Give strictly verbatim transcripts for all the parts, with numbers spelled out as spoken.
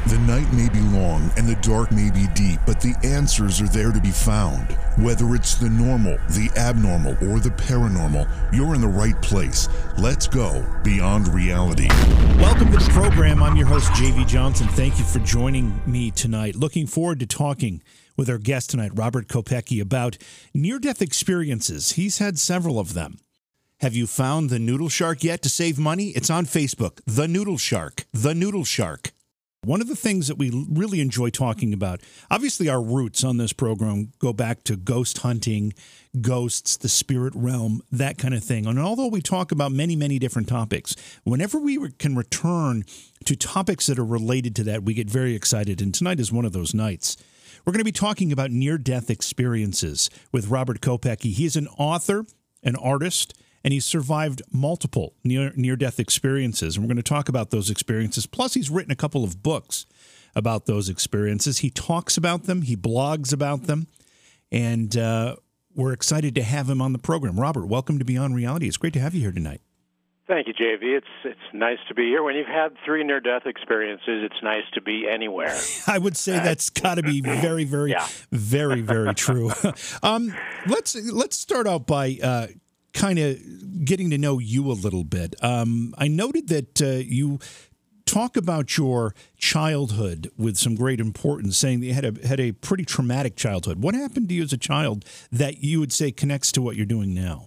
The night may be long and the dark may be deep, but the answers are there to be found. Whether it's the normal, the abnormal, or the paranormal, you're in the right place. Let's go beyond reality. Welcome to the program. I'm your host, J V Johnson. Thank you for joining me tonight. Looking forward to talking with our guest tonight, Robert Kopecki, about near-death experiences. He's had several of them. Have you found the Noodle Shark yet to save money? It's on Facebook. The Noodle Shark. The Noodle Shark. One of the things that we really enjoy talking about, obviously our roots on this program go back to ghost hunting, ghosts, the spirit realm, that kind of thing. And although we talk about many, many different topics, whenever we can return to topics that are related to that, we get very excited. And tonight is one of those nights. We're going to be talking about near-death experiences with Robert Kopecki. He is an author, an artist, and he's survived multiple near, near-death experiences. And we're going to talk about those experiences. Plus, he's written a couple of books about those experiences. He talks about them. He blogs about them. And uh, we're excited to have him on the program. Robert, welcome to Beyond Reality. It's great to have you here tonight. Thank you, J V. It's it's nice to be here. When you've had three near-death experiences, it's nice to be anywhere. I would say that's got to be very, very, yeah. very, very true. um, let's let's start out by uh, kind of getting to know you a little bit. Um, I noted that uh, you talk about your childhood with some great importance, saying that you had a had a pretty traumatic childhood. What happened to you as a child that you would say connects to what you're doing now?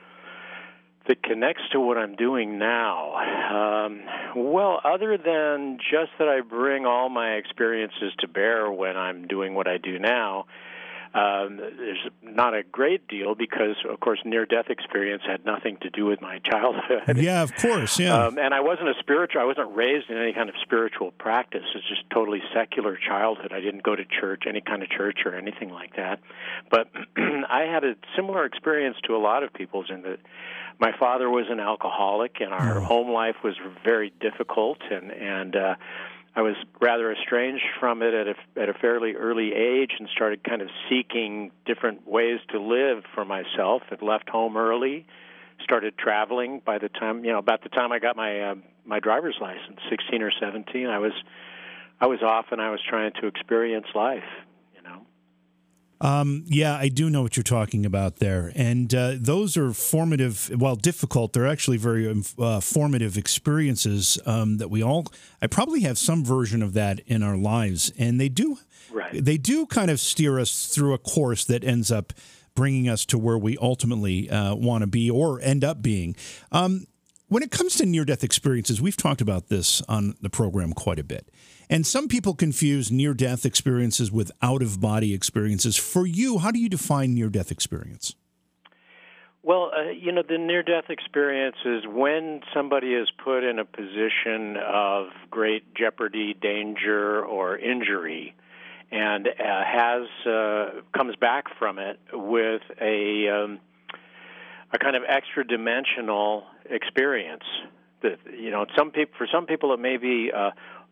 That connects to what I'm doing now? Um, well, other than just that I bring all my experiences to bear when I'm doing what I do now, um, there's not a great deal because, of course, near-death experience had nothing to do with my childhood. Yeah, of course, yeah. Um, and I wasn't a spiritual, I wasn't raised in any kind of spiritual practice. It's just totally secular childhood. I didn't go to church, any kind of church or anything like that. But I had a similar experience to a lot of people's in that my father was an alcoholic, and our oh. home life was very difficult, and and uh, I was rather estranged from it at a at a fairly early age, and started kind of seeking different ways to live for myself. Had left home early, started traveling. By the time you know, about the time I got my uh, my driver's license, sixteen or seventeen, I was I was off, and I was trying to experience life. Um, yeah, I do know what you're talking about there. And uh, those are formative, while difficult, they're actually very uh, formative experiences um, that we all, I probably have some version of that in our lives. And they do, right. they do kind of steer us through a course that ends up bringing us to where we ultimately uh, want to be or end up being. Um, when it comes to near-death experiences, we've talked about this on the program quite a bit. And some people confuse near-death experiences with out-of-body experiences. For you, how do you define near-death experience? Well, uh, you know, the near-death experience is when somebody is put in a position of great jeopardy, danger, or injury, and uh, has uh, comes back from it with a um, a kind of extra-dimensional experience. That, you know, some people for some people it may be Uh,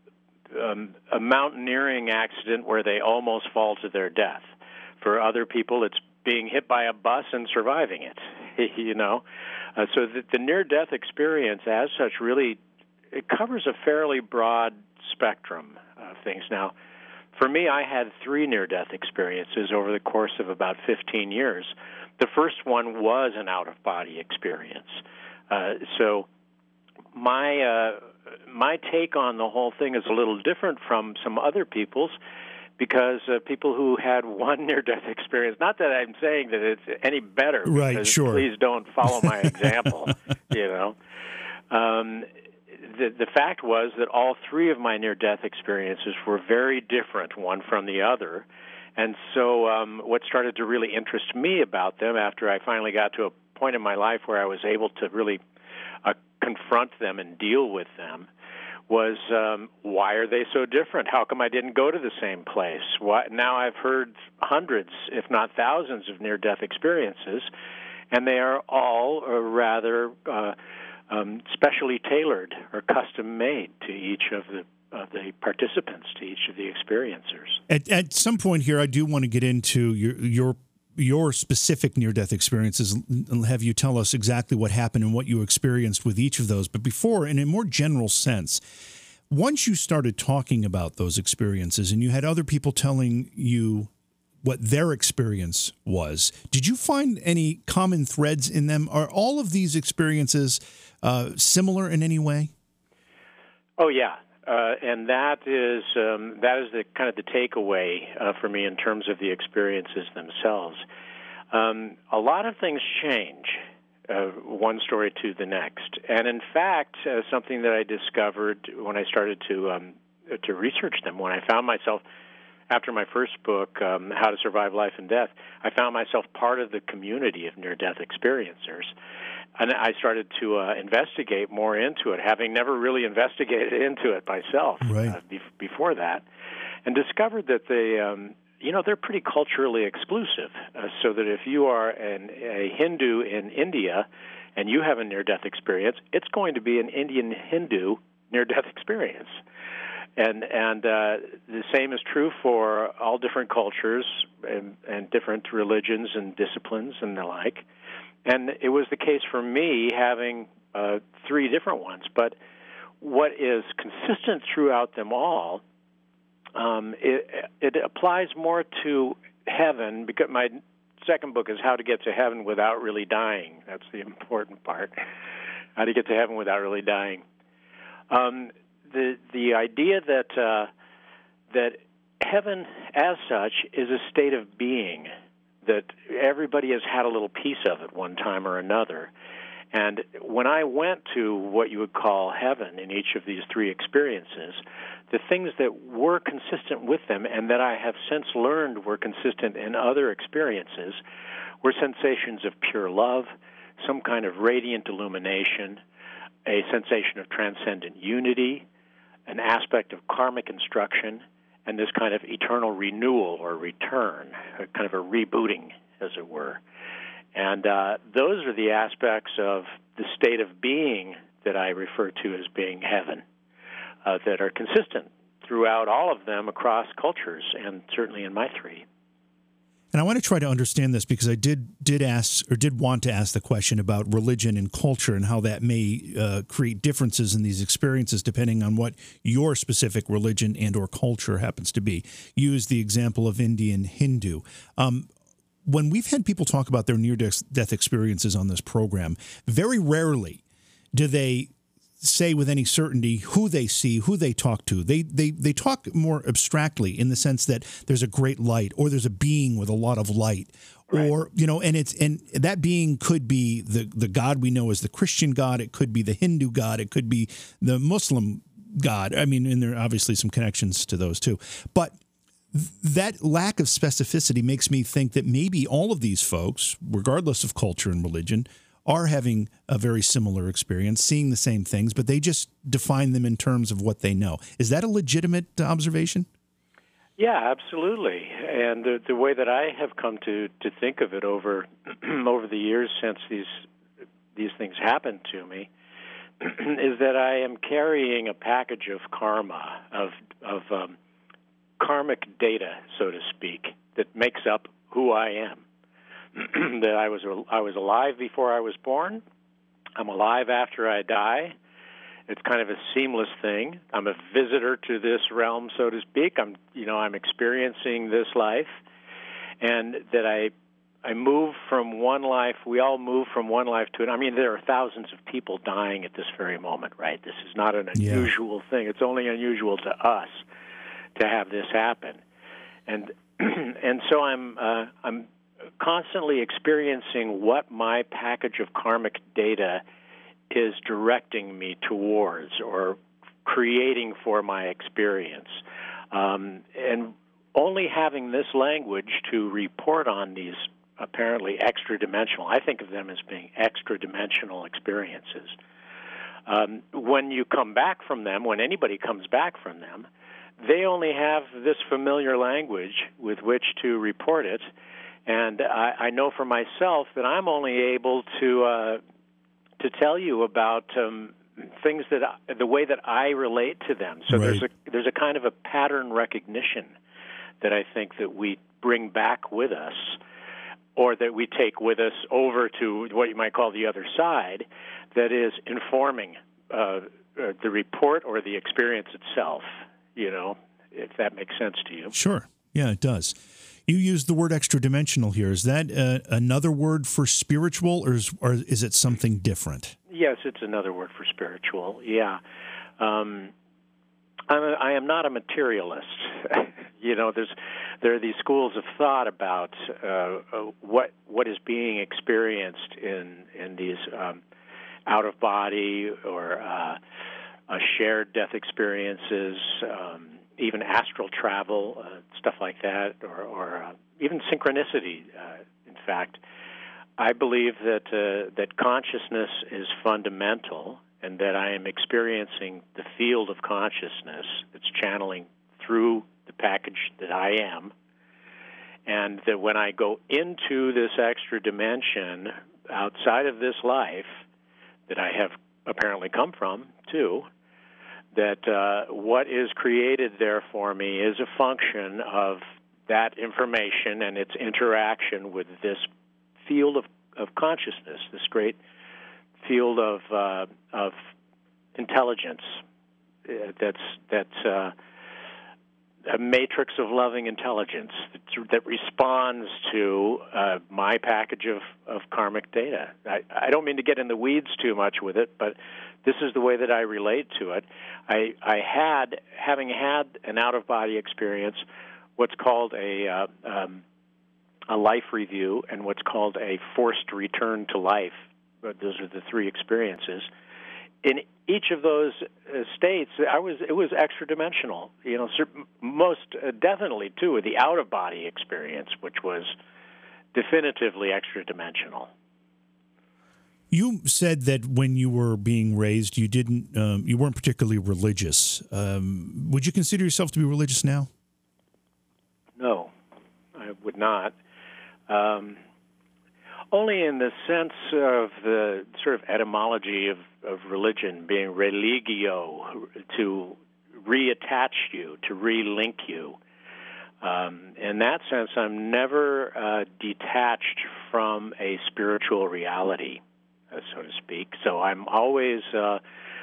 Um, a mountaineering accident where they almost fall to their death. For other people, it's being hit by a bus and surviving it, you know. Uh, so the, the near-death experience as such really, it covers a fairly broad spectrum of things. Now, for me, I had three near-death experiences over the course of about fifteen years. The first one was an out-of-body experience. Uh, so my... Uh, My take on the whole thing is a little different from some other people's because uh, people who had one near-death experience, not that I'm saying that it's any better, right, because sure. please don't follow my example, you know. Um, the, the fact was that all three of my near-death experiences were very different, one from the other. And so um, what started to really interest me about them after I finally got to a point in my life where I was able to really uh, confront them and deal with them was um, why are they so different? How come I didn't go to the same place? Why, now I've heard hundreds, if not thousands, of near-death experiences, and they are all uh, rather uh, um, specially tailored or custom-made to each of the of the participants, to each of the experiencers. At, at some point here, I do want to get into your your your specific near-death experiences and have you tell us exactly what happened and what you experienced with each of those. But before, in a more general sense, once you started talking about those experiences and you had other people telling you what their experience was, did you find any common threads in them? Are all of these experiences uh, similar in any way? Oh, yeah. Uh, and that is um, that is the kind of the takeaway uh, for me in terms of the experiences themselves. Um, a lot of things change uh, one story to the next, and in fact, uh, something that I discovered when I started to um, to research them, when I found myself after my first book, um, How to Survive Life and Death, I found myself part of the community of near-death experiencers. And I started to uh, investigate more into it, having never really investigated into it myself right. uh, be- before that, and discovered that they, um, you know, they're pretty culturally exclusive. Uh, so that if you are an, a Hindu in India and you have a near-death experience, it's going to be an Indian Hindu near-death experience. And and uh, the same is true for all different cultures and, and different religions and disciplines and the like. And it was the case for me having uh, three different ones. But what is consistent throughout them all, um, it, it applies more to heaven, because my second book is How to Get to Heaven Without Really Dying. That's the important part, how to get to heaven without really dying. Um, the the idea that uh, that heaven as such is a state of being, that everybody has had a little piece of it one time or another. And when I went to what you would call heaven in each of these three experiences, the things that were consistent with them and that I have since learned were consistent in other experiences were sensations of pure love, some kind of radiant illumination, a sensation of transcendent unity, an aspect of karmic instruction, and this kind of eternal renewal or return, a kind of a rebooting, as it were. And uh, those are the aspects of the state of being that I refer to as being heaven, uh, that are consistent throughout all of them across cultures, and certainly in my three. And I want to try to understand this because I did did ask or did want to ask the question about religion and culture and how that may uh, create differences in these experiences depending on what your specific religion and or culture happens to be. You used the example of Indian Hindu. Um, when we've had people talk about their near-death experiences on this program, very rarely do they say with any certainty who they see, who they talk to. They they they talk more abstractly in the sense that there's a great light, or there's a being with a lot of light, right. or you know, and it's and that being could be the the God we know as the Christian God. It could be the Hindu God. It could be the Muslim God. I mean, and there are obviously some connections to those too, but that lack of specificity makes me think that maybe all of these folks, regardless of culture and religion, are having a very similar experience, seeing the same things, but they just define them in terms of what they know. Is that a legitimate observation? Yeah, absolutely. And the, the way that I have come to, to think of it over over the years since these these things happened to me is that I am carrying a package of karma, of of um, karmic data, so to speak, that makes up who I am. That I was I was alive before I was born. I'm alive after I die. It's kind of a seamless thing. I'm a visitor to this realm, so to speak. I'm you know I'm experiencing this life, and that I I move from one life. We all move from one life to another. I mean, there are thousands of people dying at this very moment, right? This is not an unusual yeah. thing. It's only unusual to us to have this happen, and and so I'm uh, I'm. constantly experiencing what my package of karmic data is directing me towards or creating for my experience. Um, and only having this language to report on these apparently extra-dimensional, I think of them as being extra-dimensional experiences. Um, when you come back from them, when anybody comes back from them, they only have this familiar language with which to report it. And I, I know for myself that I'm only able to uh, to tell you about um, things that I, the way that I relate to them. So right. there's a there's a kind of a pattern recognition that I think that we bring back with us, or that we take with us over to what you might call the other side, that is informing uh, uh, the report or the experience itself, you know, if that makes sense to you. Sure. Yeah, it does. You used the word extra-dimensional here. Is that uh, another word for spiritual, or is, or is it something different? Yes, it's another word for spiritual, yeah. Um, I'm a, I am not a materialist. You know, there's there are these schools of thought about uh, what what is being experienced in, in these um, out-of-body or uh, uh, shared death experiences, um, even astral travel, uh, stuff like that, or, or uh, even synchronicity, uh, in fact. I believe that uh, that consciousness is fundamental, and that I am experiencing the field of consciousness that's channeling through the package that I am, and that when I go into this extra dimension outside of this life that I have apparently come from, too, that uh, what is created there for me is a function of that information and its interaction with this field of, of consciousness, this great field of uh, of intelligence uh, that's that's uh, a matrix of loving intelligence that, that responds to uh, my package of, of karmic data. I, I don't mean to get in the weeds too much with it, but this is the way that I relate to it. I, I had, having had an out-of-body experience, what's called a uh, um, a life review and what's called a forced return to life. Those are the three experiences. In each of those uh, states, I was it was extra dimensional. You know, most uh, definitely too the out of body experience, which was definitively extra dimensional. You said that when you were being raised, you didn't um, you weren't particularly religious. Um, would you consider yourself to be religious now? No, I would not. Um, Only in the sense of the sort of etymology of, of religion being religio, to reattach you, to relink you. Um, in that sense, I'm never uh, detached from a spiritual reality, uh, so to speak. So I'm always, uh,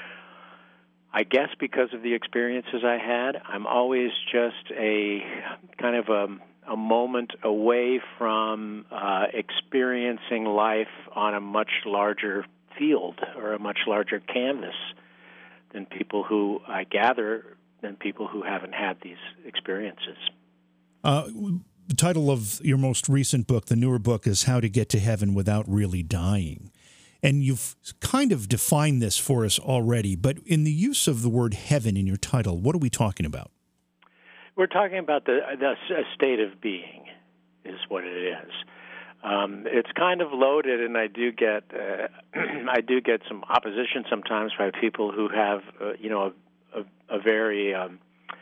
I guess because of the experiences I had, I'm always just a kind of a... a moment away from uh, experiencing life on a much larger field or a much larger canvas than people who, I gather, than people who haven't had these experiences. Uh, the title of your most recent book, the newer book, is How to Get to Heaven Without Really Dying. And you've kind of defined this for us already, but in the use of the word heaven in your title, what are we talking about? We're talking about the, the state of being is what it is. Um, it's kind of loaded, and I do get uh, I do get some opposition sometimes by people who have uh, you know a, a, a very um,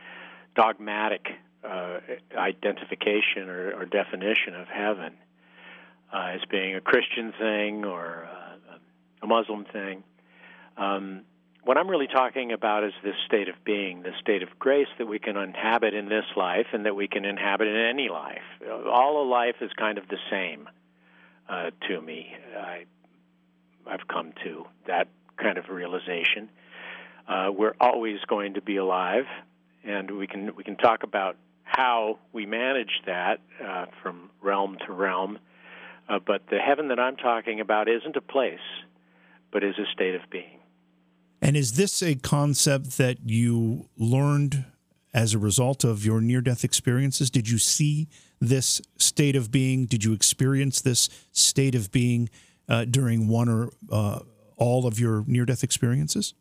dogmatic uh, identification or, or definition of heaven uh, as being a Christian thing or uh, a Muslim thing. Um, What I'm really talking about is this state of being, this state of grace that we can inhabit in this life and that we can inhabit in any life. All of life is kind of the same uh, to me. I, I've come to that kind of realization. Uh, we're always going to be alive, and we can we can talk about how we manage that uh, from realm to realm. Uh, but the heaven that I'm talking about isn't a place, but is a state of being. And is this a concept that you learned as a result of your near-death experiences? Did you see this state of being? Did you experience this state of being uh, during one or uh, all of your near-death experiences?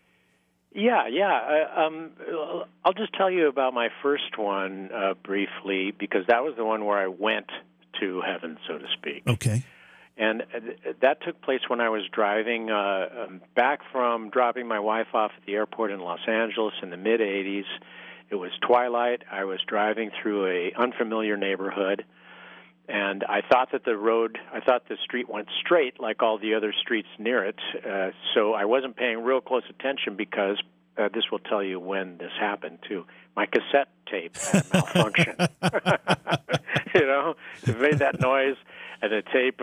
Yeah, yeah. Uh, um, I'll just tell you about my first one uh, briefly, because that was the one where I went to heaven, so to speak. Okay. And that took place when I was driving uh, back from dropping my wife off at the airport in Los Angeles in the mid-eighties. It was twilight. I was driving through a unfamiliar neighborhood, and I thought that the road, I thought the street went straight like all the other streets near it, uh, so I wasn't paying real close attention because uh, this will tell you when this happened, too. My cassette tape had a malfunction. You know, it made that noise, and the tape uh,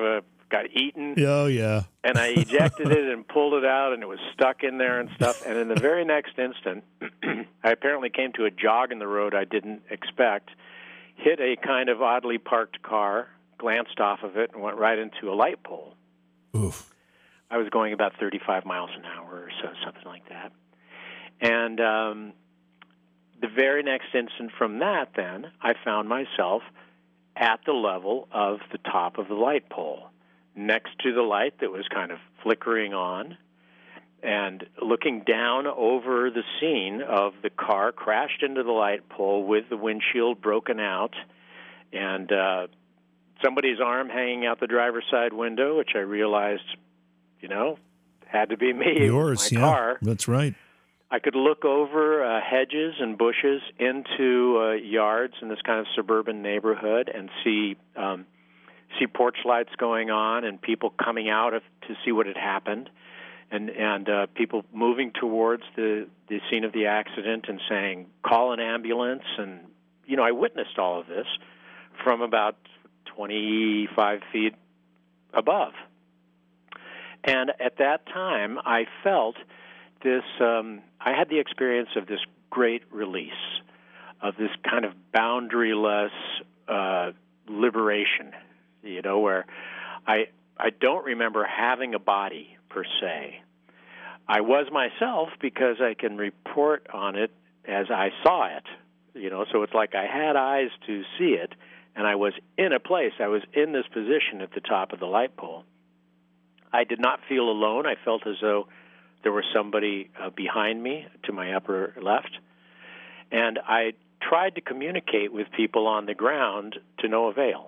got eaten. Oh, yeah. And I ejected it and pulled it out, and it was stuck in there and stuff. And in the very next instant, I apparently came to a jog in the road I didn't expect, hit a kind of oddly parked car, glanced off of it, and went right into a light pole. Oof. I was going about thirty-five miles an hour or so, something like that. And um, the very next instant from that, then, I found myself at the level of the top of the light pole, next to the light that was kind of flickering on, and looking down over the scene of the car crashed into the light pole with the windshield broken out, and uh, somebody's arm hanging out the driver's side window, which I realized, you know, had to be me. Yours, my yeah. car. That's right. I could look over uh, hedges and bushes into uh, yards in this kind of suburban neighborhood and see um, see porch lights going on and people coming out of, to see what had happened, and and uh, people moving towards the, the scene of the accident and saying, call an ambulance. And, you know, I witnessed all of this from about twenty-five feet above. And at that time, I felt this, um, I had the experience of this great release, of this kind of boundaryless uh, liberation, you know, where I I don't remember having a body per se. I was myself because I can report on it as I saw it, you know, so it's like I had eyes to see it, and I was in a place, I was in this position at the top of the light pole. I did not feel alone. I felt as though there was somebody uh, behind me to my upper left. And I tried to communicate with people on the ground to no avail.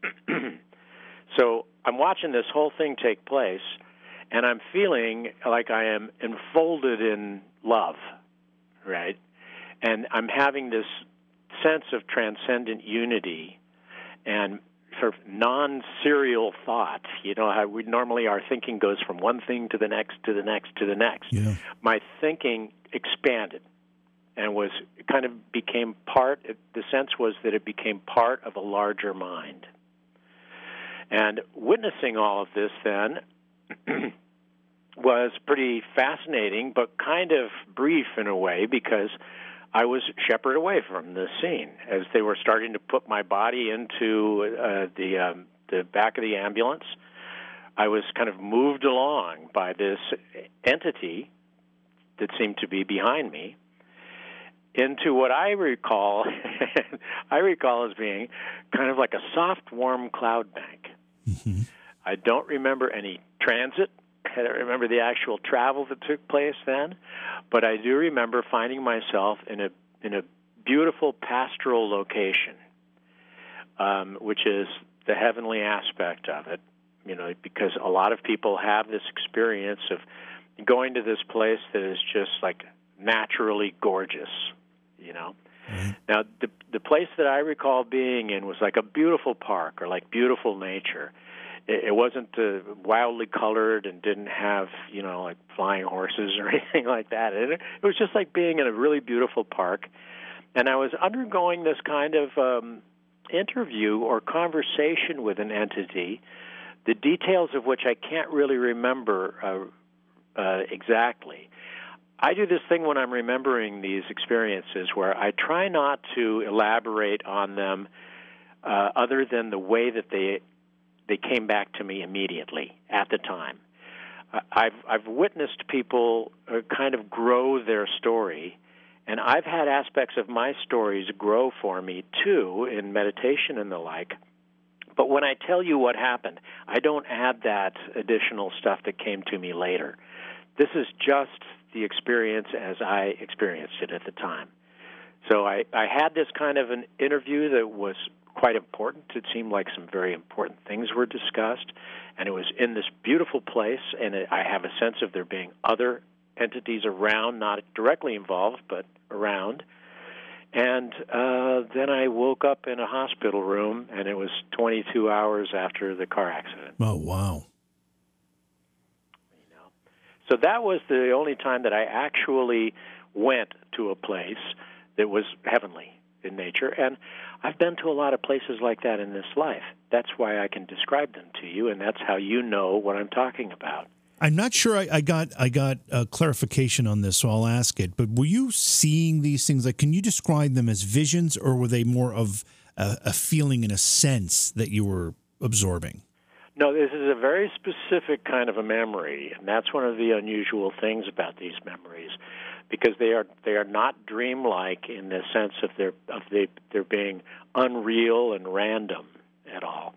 So I'm watching this whole thing take place, and I'm feeling like I am enfolded in love, right? And I'm having this sense of transcendent unity and sort of non-serial thought. You know, how we normally our thinking goes from one thing to the next, to the next, to the next. Yeah. My thinking expanded and was kind of became part, the sense was that it became part of a larger mind. And witnessing all of this then was pretty fascinating, but kind of brief in a way, because I was shepherded away from the scene as they were starting to put my body into uh, the um, the back of the ambulance. I was kind of moved along by this entity that seemed to be behind me into what I recall I recall as being kind of like a soft, warm cloud bank. Mm-hmm. I don't remember any transit. I don't remember the actual travel that took place then, but I do remember finding myself in a in a beautiful pastoral location, um, which is the heavenly aspect of it. You know, because a lot of people have this experience of going to this place that is just like naturally gorgeous. You know, mm-hmm. Now the the place that I recall being in was like a beautiful park or like beautiful nature. It wasn't uh, wildly colored and didn't have, you know, like flying horses or anything like that. It, it was just like being in a really beautiful park. And I was undergoing this kind of um, interview or conversation with an entity, the details of which I can't really remember uh, uh, exactly. I do this thing when I'm remembering these experiences where I try not to elaborate on them uh, other than the way that they They came back to me immediately at the time. Uh, I've I've witnessed people uh, kind of grow their story, and I've had aspects of my stories grow for me too in meditation and the like. But when I tell you what happened, I don't add that additional stuff that came to me later. This is just the experience as I experienced it at the time. So I, I had this kind of an interview that was quite important. It seemed like some very important things were discussed, and it was in this beautiful place, and it, I have a sense of there being other entities around, not directly involved, but around. And uh, then I woke up in a hospital room, and it was twenty-two hours after the car accident. Oh, wow. You know? So that was the only time that I actually went to a place that was heavenly. in nature. And I've been to a lot of places like that in this life. That's why I can describe them to you, and that's how you know what I'm talking about. I'm not sure I, I got I got a clarification on this, so I'll ask it. But were you seeing these things? Like, can you describe them as visions, or were they more of a, a feeling and a sense that you were absorbing? No, this is a very specific kind of a memory, and that's one of the unusual things about these memories, because they are they are not dreamlike in the sense of their of they they're being unreal and random at all.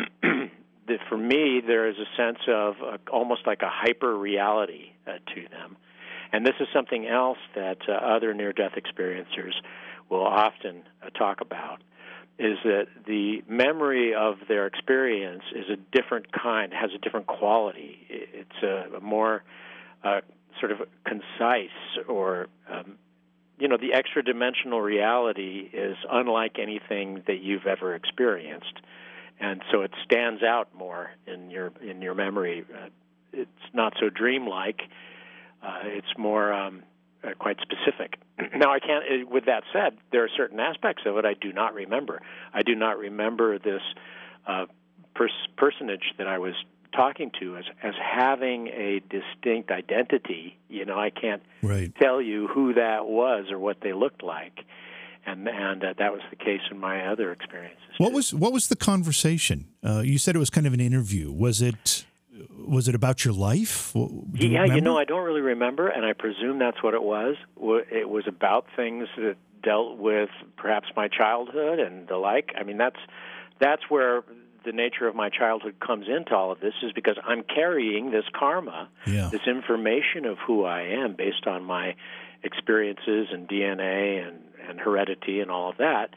For me, there is a sense of uh, almost like a hyper-reality uh, to them. And this is something else that uh, other near-death experiencers will often uh, talk about, is that the memory of their experience is a different kind, has a different quality. It's a, a more uh, sort of concise or, um, you know, the extra-dimensional reality is unlike anything that you've ever experienced. And so it stands out more in your in your memory. Uh, it's not so dreamlike. Uh, it's more um, uh, quite specific. Now, I can't. Uh, with that said, there are certain aspects of it I do not remember. I do not remember this uh, pers- personage that I was talking to as as having a distinct identity. You know, I can't right. tell you who that was or what they looked like. And and uh, that was the case in my other experiences. What was what was the conversation? Uh, you said it was kind of an interview. Was it was it about your life? Do you yeah, remember? you know, I don't really remember, and I presume that's what it was. It was about things that dealt with perhaps my childhood and the like. I mean, that's that's where the nature of my childhood comes into all of this, is because I'm carrying this karma, yeah. this information of who I am based on my experiences and D N A and, and heredity and all of that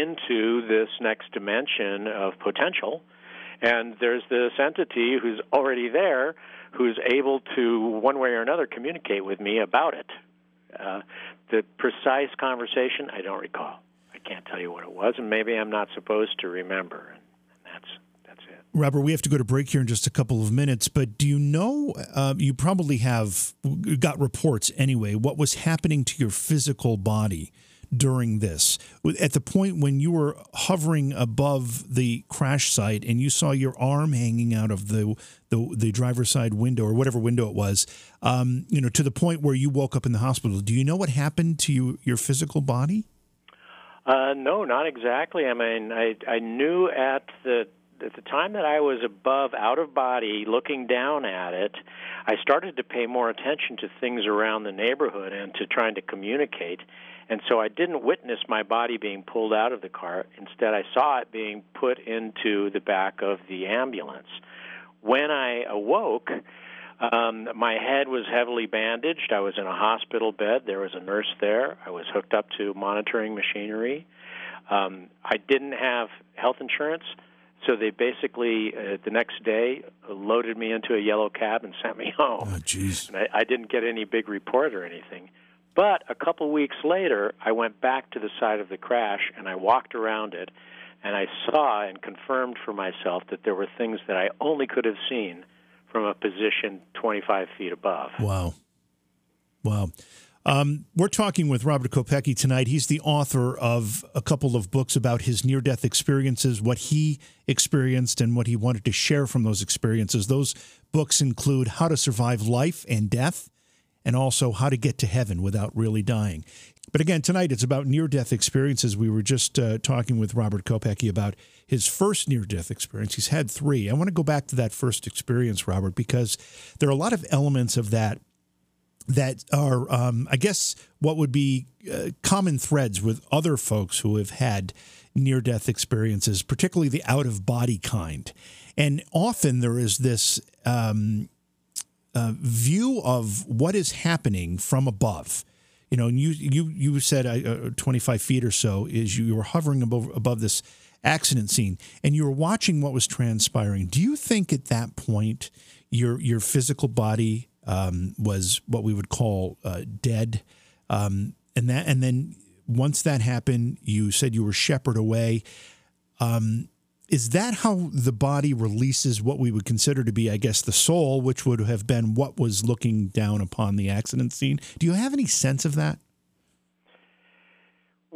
into this next dimension of potential. And there's this entity who's already there who's able to, one way or another, communicate with me about it. Uh, the precise conversation, I don't recall. I can't tell you what it was, and maybe I'm not supposed to remember. And, and that's that's it. Robert, we have to go to break here in just a couple of minutes, but do you know, uh, you probably have got reports anyway, what was happening to your physical body during this? At the point when you were hovering above the crash site and you saw your arm hanging out of the the, the driver's side window or whatever window it was, um, you know, to the point where you woke up in the hospital, do you know what happened to you, your physical body? Uh, no, not exactly. I mean, I, I knew at the At the time that I was above, out of body, looking down at it, I started to pay more attention to things around the neighborhood and to trying to communicate. And so I didn't witness my body being pulled out of the car. Instead, I saw it being put into the back of the ambulance. When I awoke, um, my head was heavily bandaged. I was in a hospital bed. There was a nurse there. I was hooked up to monitoring machinery. Um, I didn't have health insurance. So they basically, uh, the next day, loaded me into a yellow cab and sent me home. Oh, jeez. And I, I didn't get any big report or anything. But a couple weeks later, I went back to the site of the crash, and I walked around it, and I saw and confirmed for myself that there were things that I only could have seen from a position twenty-five feet above. Wow. Wow. Um, we're talking with Robert Kopecki tonight. He's the author of a couple of books about his near-death experiences, what he experienced and what he wanted to share from those experiences. Those books include How to Survive Life and Death, and also How to Get to Heaven Without Really Dying. But again, tonight it's about near-death experiences. We were just uh, talking with Robert Kopecki about his first near-death experience. He's had three. I want to go back to that first experience, Robert, because there are a lot of elements of that that are, um, I guess, what would be uh, common threads with other folks who have had near-death experiences, particularly the out-of-body kind. And often there is this um, uh, view of what is happening from above. You know, and you you you said uh, twenty-five feet or so is you, you were hovering above above this accident scene, and you were watching what was transpiring. Do you think at that point your your physical body Um, was what we would call uh, dead, um, and that, and then once that happened, you said you were shepherded away. Um, is that how the body releases what we would consider to be, I guess, the soul, which would have been what was looking down upon the accident scene? Do you have any sense of that? Well,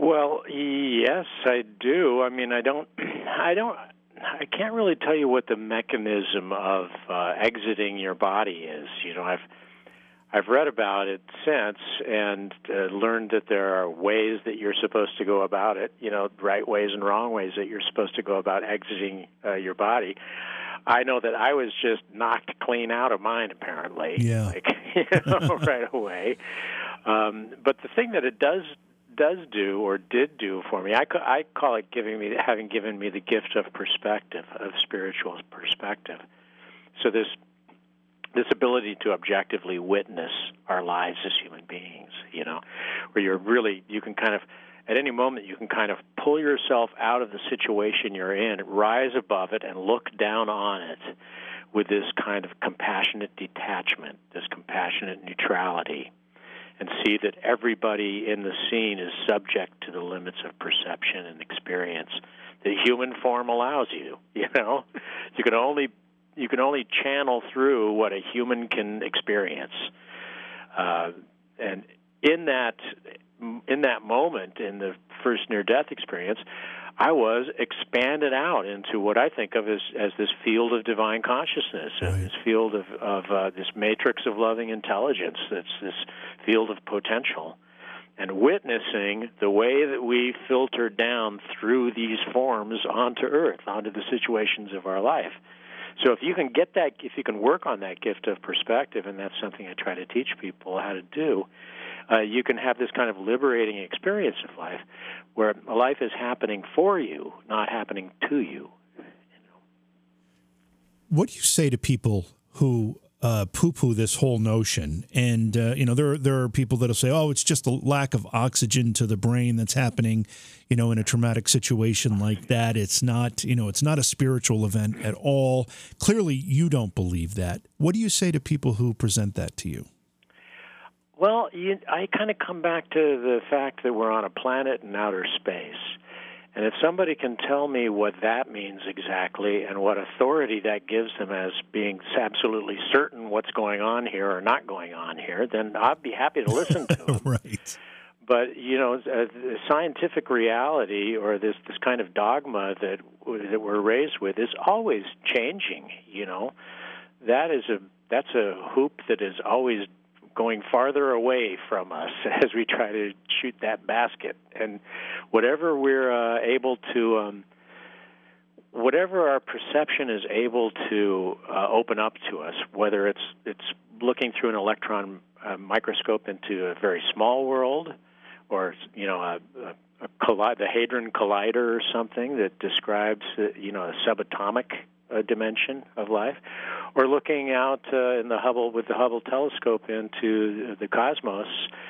yes, I do. I mean, I don't, I don't, I can't really tell you what the mechanism of uh, exiting your body is. You know, I've, I've read about it since and uh, learned that there are ways that you're supposed to go about it. You know, right ways and wrong ways that you're supposed to go about exiting uh, your body. I know that I was just knocked clean out of mine, apparently. Yeah. Like, you know, right away. Um, but the thing that it does does do or did do for me, I, I call it giving me having given me the gift of perspective, of spiritual perspective. So this this ability to objectively witness our lives as human beings, you know, where you're really, you can kind of, at any moment, you can kind of pull yourself out of the situation you're in, rise above it, and look down on it with this kind of compassionate detachment, this compassionate neutrality, and see that everybody in the scene is subject to the limits of perception and experience that human form allows you. You know, you can only you can only channel through what a human can experience, uh, and in that in that moment, in the first near-death experience, I was expanded out into what I think of as, as this field of divine consciousness, right. This field of, of uh, this matrix of loving intelligence, that's this field of potential, and witnessing the way that we filter down through these forms onto Earth, onto the situations of our life. So if you can get that, if you can work on that gift of perspective, and that's something I try to teach people how to do, Uh, you can have this kind of liberating experience of life where life is happening for you, not happening to you. you know. What do you say to people who uh, poo-poo this whole notion? And, uh, you know, there, there are people that will say, oh, it's just a lack of oxygen to the brain that's happening, you know, in a traumatic situation like that. It's not, you know, it's not a spiritual event at all. Clearly, you don't believe that. What do you say to people who present that to you? Well, you, I kind of come back to the fact that we're on a planet in outer space. And if somebody can tell me what that means exactly and what authority that gives them as being absolutely certain what's going on here or not going on here, then I'd be happy to listen to them. Right. But, you know, uh, scientific reality or this, this kind of dogma that that we're raised with is always changing, you know. That is a that's a hoop that is always going farther away from us as we try to shoot that basket. And whatever we're uh, able to, um, whatever our perception is able to uh, open up to us, whether it's it's looking through an electron uh, microscope into a very small world, or you know a, a, a colli- the Hadron Collider or something that describes uh, you know a subatomic uh, dimension of life, or looking out uh, in the Hubble with the Hubble telescope into the cosmos,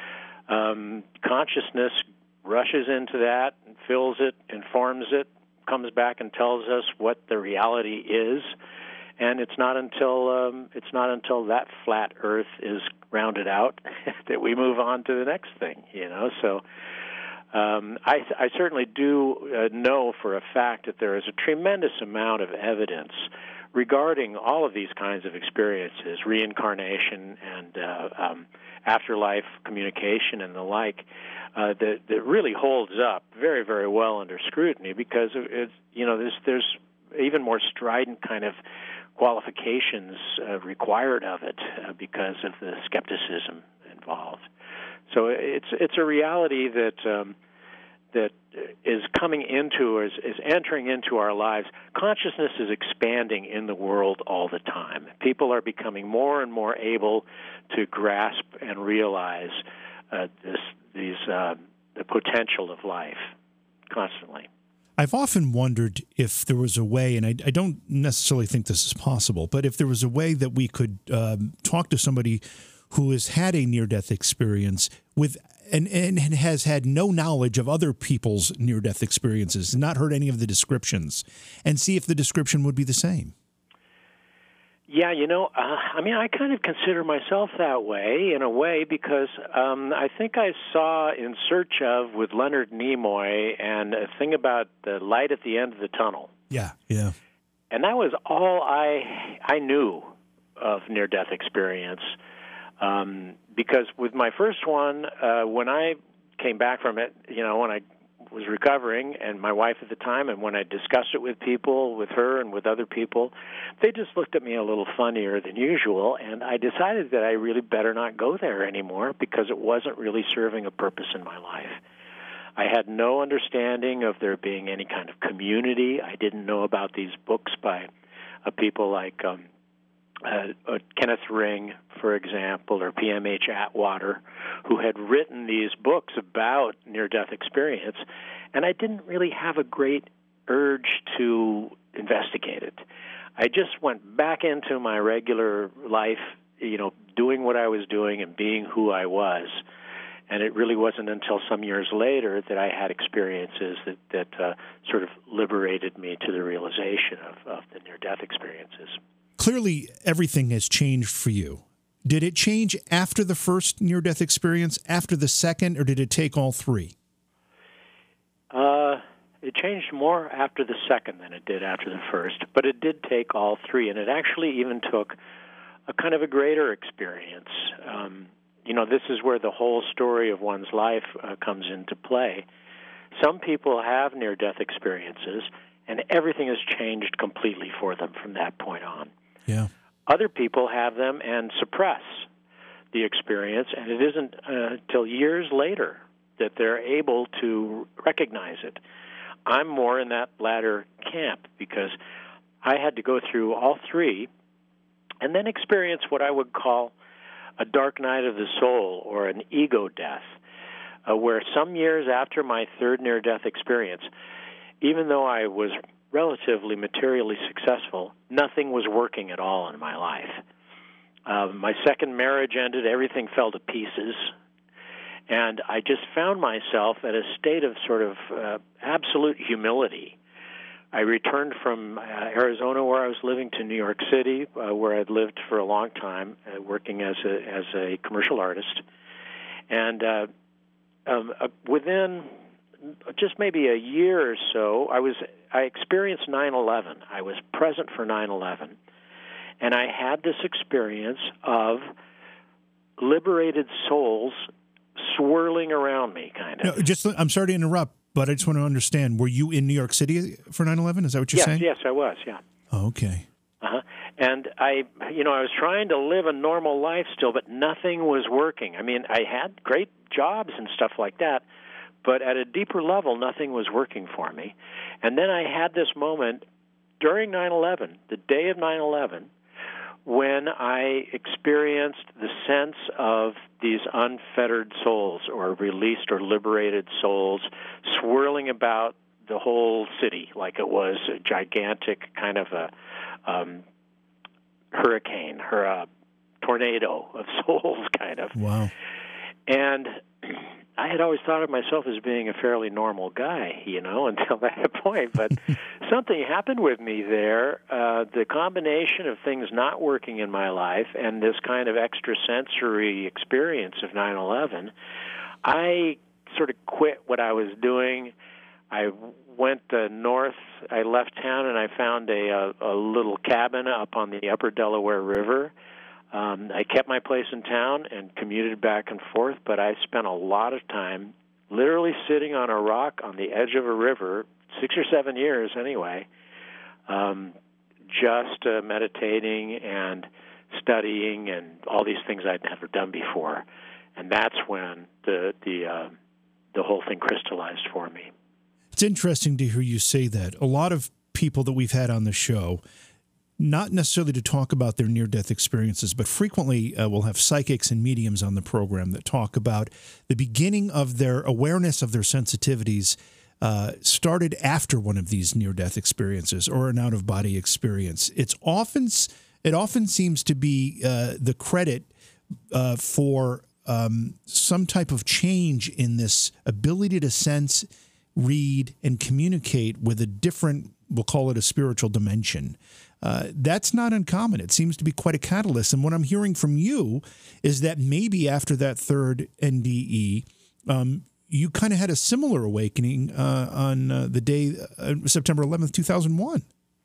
um, consciousness rushes into that, and fills it, informs it, comes back and tells us what the reality is, and it's not until um, it's not until that flat Earth is rounded out that we move on to the next thing. You know, so. Um, I, I certainly do uh, know for a fact that there is a tremendous amount of evidence regarding all of these kinds of experiences, reincarnation and uh, um, afterlife communication and the like, uh, that, that really holds up very, very well under scrutiny because it's, you know, there's, there's even more strident kind of qualifications uh, required of it uh, because of the skepticism involved. So it's it's a reality that um, that is coming into or is, is entering into our lives. Consciousness is expanding in the world all the time. People are becoming more and more able to grasp and realize uh, this these uh, the potential of life constantly. I've often wondered if there was a way, and I, I don't necessarily think this is possible, but if there was a way that we could um, talk to somebody who has had a near-death experience with and, and has had no knowledge of other people's near-death experiences, not heard any of the descriptions, and see if the description would be the same. Yeah, you know, uh, I mean, I kind of consider myself that way in a way because um, I think I saw In Search Of with Leonard Nimoy and a thing about the light at the end of the tunnel. Yeah, yeah. And that was all I I knew of near-death experience. Um, because with my first one, uh, when I came back from it, you know, when I was recovering, and my wife at the time, and when I discussed it with people, with her and with other people, they just looked at me a little funnier than usual, and I decided that I really better not go there anymore because it wasn't really serving a purpose in my life. I had no understanding of there being any kind of community. I didn't know about these books by uh, people like um, uh, uh, Kenneth Ring, for example, or P M H Atwater, who had written these books about near-death experience, and I didn't really have a great urge to investigate it. I just went back into my regular life, you know, doing what I was doing and being who I was. And it really wasn't until some years later that I had experiences that, that uh, sort of liberated me to the realization of, of the near-death experiences. Clearly, everything has changed for you. Did it change after the first near-death experience, after the second, or did it take all three? Uh, it changed more after the second than it did after the first, but it did take all three, and it actually even took a kind of a greater experience. Um, you know, this is where the whole story of one's life uh, comes into play. Some people have near-death experiences, and everything has changed completely for them from that point on. Yeah. Other people have them and suppress the experience, and it isn't uh, till years later that they're able to recognize it. I'm more in that latter camp because I had to go through all three and then experience what I would call a dark night of the soul or an ego death, uh, where some years after my third near-death experience, even though I was relatively materially successful, nothing was working at all in my life. Uh, my second marriage ended, everything fell to pieces, and I just found myself at a state of sort of uh, absolute humility. I returned from uh, Arizona, where I was living, to New York City, uh, where I'd lived for a long time, uh, working as a as a commercial artist. And uh, um, uh, within just maybe a year or so, I was I experienced nine eleven. I was present for nine eleven, and I had this experience of liberated souls swirling around me, kind of. No, just I'm sorry to interrupt, but I just want to understand, were you in New York City for nine eleven? Is that what you're yes, saying? Yes, I was, yeah. Oh, okay. Uh-huh. And I, you know, I was trying to live a normal life still, but nothing was working. I mean, I had great jobs and stuff like that, but at a deeper level, nothing was working for me. And then I had this moment during nine eleven, the day of nine eleven, when I experienced the sense of these unfettered souls or released or liberated souls swirling about the whole city like it was a gigantic kind of a um, hurricane or a tornado of souls, kind of. Wow. And I had always thought of myself as being a fairly normal guy, you know, until that point. But something happened with me there. Uh, the combination of things not working in my life and this kind of extrasensory experience of nine eleven, I sort of quit what I was doing. I went uh, north. I left town and I found a, a, a little cabin up on the upper Delaware River. Um, I kept my place in town and commuted back and forth, but I spent a lot of time literally sitting on a rock on the edge of a river, six or seven years anyway, um, just uh, meditating and studying and all these things I'd never done before. And that's when the the uh, the whole thing crystallized for me. It's interesting to hear you say that. A lot of people that we've had on the show, not necessarily to talk about their near-death experiences, but frequently uh, we'll have psychics and mediums on the program that talk about the beginning of their awareness of their sensitivities uh, started after one of these near-death experiences or an out-of-body experience. It's often it often seems to be uh, the credit uh, for um, some type of change in this ability to sense, read, and communicate with a different, we'll call it a spiritual dimension. Uh, that's not uncommon. It seems to be quite a catalyst. And what I'm hearing from you is that maybe after that third N D E, um, you kind of had a similar awakening uh, on uh, the day, uh, September eleventh, two thousand one.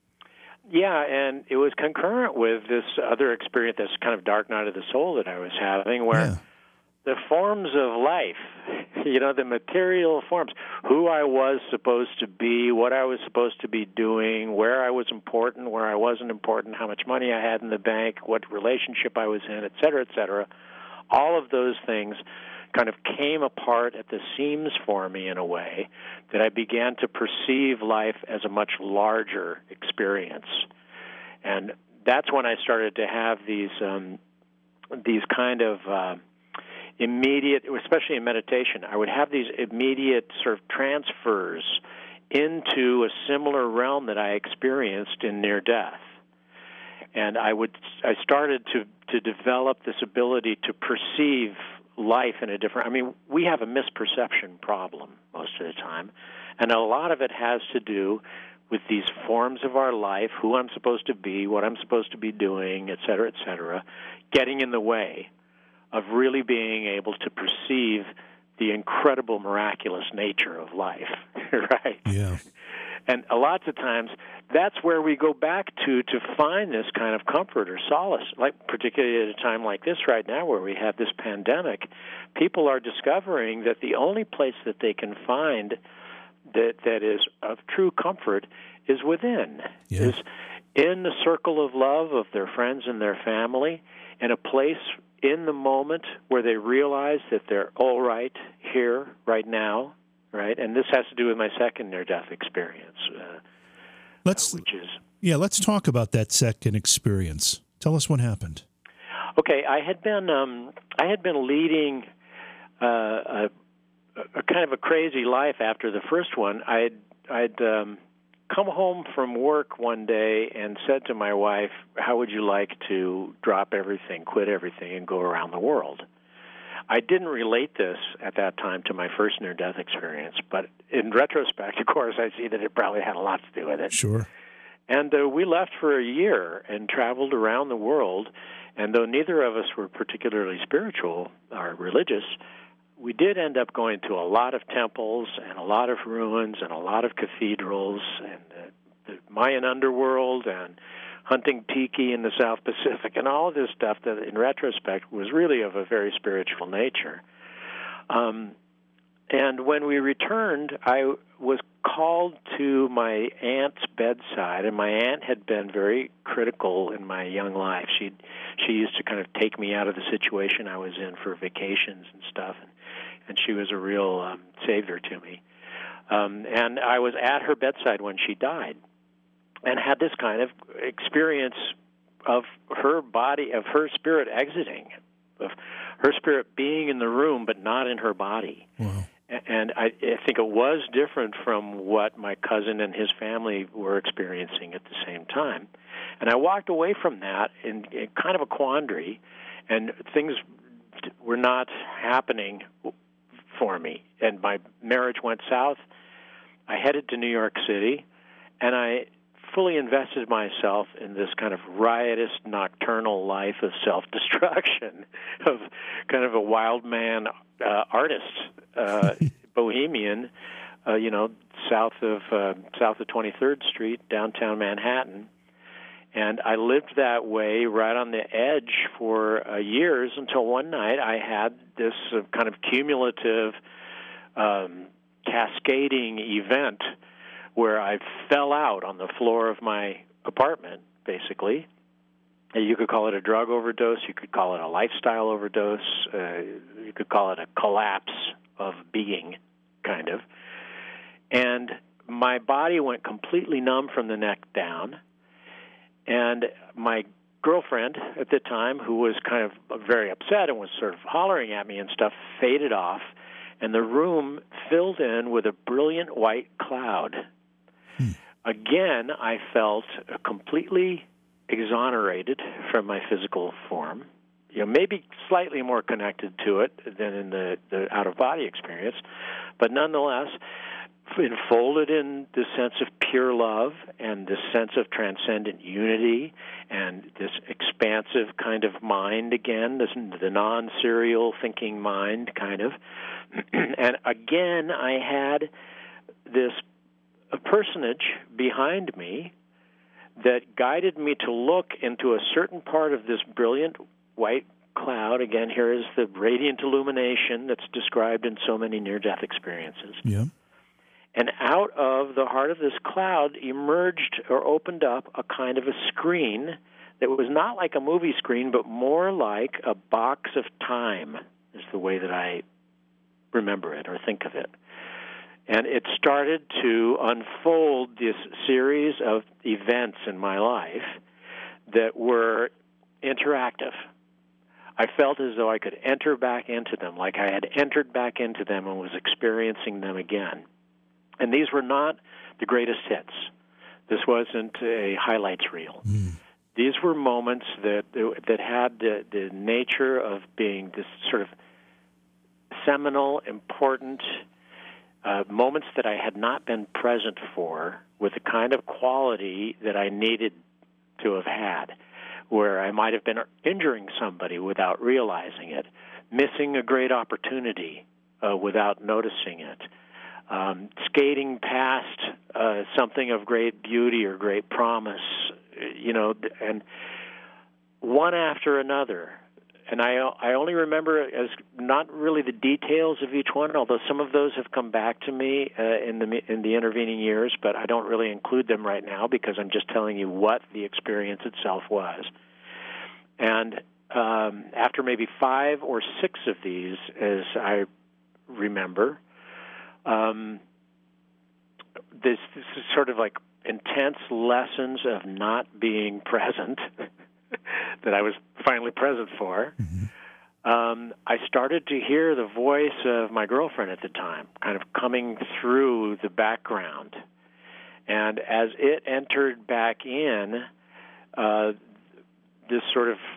Yeah, and it was concurrent with this other experience, this kind of dark night of the soul that I was having, where Yeah. the forms of life, you know, the material forms, who I was supposed to be, what I was supposed to be doing, where I was important, where I wasn't important, how much money I had in the bank, what relationship I was in, et cetera, et cetera. All of those things kind of came apart at the seams for me in a way that I began to perceive life as a much larger experience. And that's when I started to have these um, these kind of uh, immediate, especially in meditation, I would have these immediate sort of transfers into a similar realm that I experienced in near death. And I would I started to, to develop this ability to perceive life in a different, I mean, we have a misperception problem most of the time, and a lot of it has to do with these forms of our life, who I'm supposed to be, what I'm supposed to be doing, et cetera, et cetera, getting in the way of really being able to perceive the incredible, miraculous nature of life, right? Yeah. And a lot of times, that's where we go back to to find this kind of comfort or solace, like particularly at a time like this right now where we have this pandemic. People are discovering that the only place that they can find that that is of true comfort is within, yeah. is in the circle of love of their friends and their family, in a place in the moment where they realize that they're all right here, right now, right? And this has to do with my second near-death experience, uh, let's, uh, which is... Yeah, let's talk about that second experience. Tell us what happened. Okay, I had been um, I had been leading uh, a, a kind of a crazy life after the first one. I'd I'd um, come home from work one day and said to my wife, "How would you like to drop everything, quit everything, and go around the world?" I didn't relate this at that time to my first near-death experience, but in retrospect, of course, I see that it probably had a lot to do with it. Sure. And uh, we left for a year and traveled around the world, and though neither of us were particularly spiritual or religious, we did end up going to a lot of temples and a lot of ruins and a lot of cathedrals and uh, the Mayan underworld and hunting tiki in the South Pacific and all of this stuff that, in retrospect, was really of a very spiritual nature. Um, and when we returned, I was called to my aunt's bedside, and my aunt had been very critical in my young life. She she used to kind of take me out of the situation I was in for vacations and stuff, and, and she was a real um, savior to me. Um, and I was at her bedside when she died, and had this kind of experience of her body, of her spirit exiting, of her spirit being in the room but not in her body. Wow. And I, I think it was different from what my cousin and his family were experiencing at the same time. And I walked away from that in, in kind of a quandary, and things were not happening for me. And my marriage went south. I headed to New York City, and I fully invested myself in this kind of riotous, nocturnal life of self-destruction, of kind of a wild man uh, artist, uh, bohemian, uh, you know, south of uh, south of twenty-third Street, downtown Manhattan. And I lived that way right on the edge for uh, years until one night I had this uh, kind of cumulative, um, cascading event where I fell out on the floor of my apartment, basically. You could call it a drug overdose. You could call it a lifestyle overdose. Uh, you could call it a collapse of being, kind of. And my body went completely numb from the neck down. And my girlfriend at the time, who was kind of very upset and was sort of hollering at me and stuff, faded off. And the room filled in with a brilliant white cloud. Hmm. Again, I felt completely exonerated from my physical form, you know, maybe slightly more connected to it than in the, the out-of-body experience, but nonetheless enfolded in this sense of pure love and this sense of transcendent unity and this expansive kind of mind again, this, the non-serial thinking mind kind of. And again, I had this a personage behind me that guided me to look into a certain part of this brilliant white cloud. Again, here is the radiant illumination that's described in so many near-death experiences. Yeah. And out of the heart of this cloud emerged or opened up a kind of a screen that was not like a movie screen, but more like a box of time, is the way that I remember it or think of it. And it started to unfold this series of events in my life that were interactive. I felt as though I could enter back into them, like I had entered back into them and was experiencing them again. And these were not the greatest hits. This wasn't a highlights reel. Mm. These were moments that that had the, the nature of being this sort of seminal, important uh, moments that I had not been present for, with the kind of quality that I needed to have had, where I might have been injuring somebody without realizing it, missing a great opportunity uh, without noticing it, um, skating past uh, something of great beauty or great promise, you know, and one after another. And I I only remember as not really the details of each one, although some of those have come back to me uh, in the in the intervening years, but I don't really include them right now because I'm just telling you what the experience itself was. And um, after maybe five or six of these, as I remember, um, this, this is sort of like intense lessons of not being present that I was finally present for. Mm-hmm. Um, I started to hear the voice of my girlfriend at the time, kind of coming through the background. And as it entered back in, uh, this sort of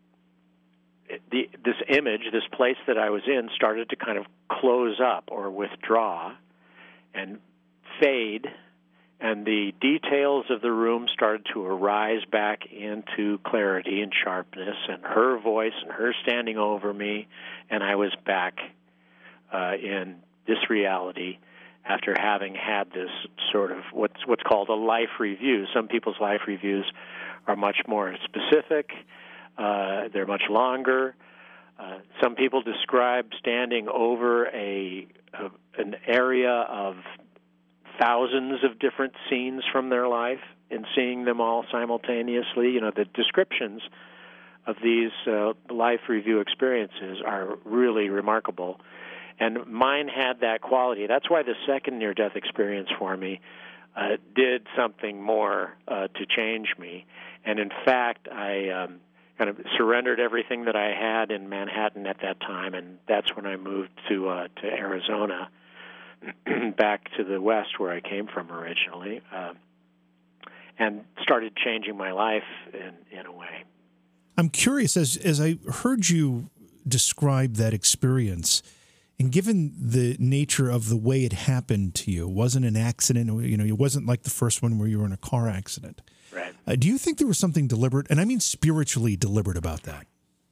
the, this image, this place that I was in, started to kind of close up or withdraw and fade, and the details of the room started to arise back into clarity and sharpness, and her voice and her standing over me, and I was back uh, in this reality after having had this sort of what's what's called a life review. Some people's life reviews are much more specific. Uh, they're much longer. Uh, some people describe standing over a, a an area of thousands of different scenes from their life and seeing them all simultaneously. You know, the descriptions of these uh, life review experiences are really remarkable. And mine had that quality. That's why the second near-death experience for me uh, did something more uh, to change me. And in fact, I um, kind of surrendered everything that I had in Manhattan at that time, and that's when I moved to uh, to Arizona, back to the West where I came from originally, uh, and started changing my life in, in a way. I'm curious, as as I heard you describe that experience, and given the nature of the way it happened to you, it wasn't an accident, you know, it wasn't like the first one where you were in a car accident. Right. Uh, do you think there was something deliberate, and I mean spiritually deliberate, about that?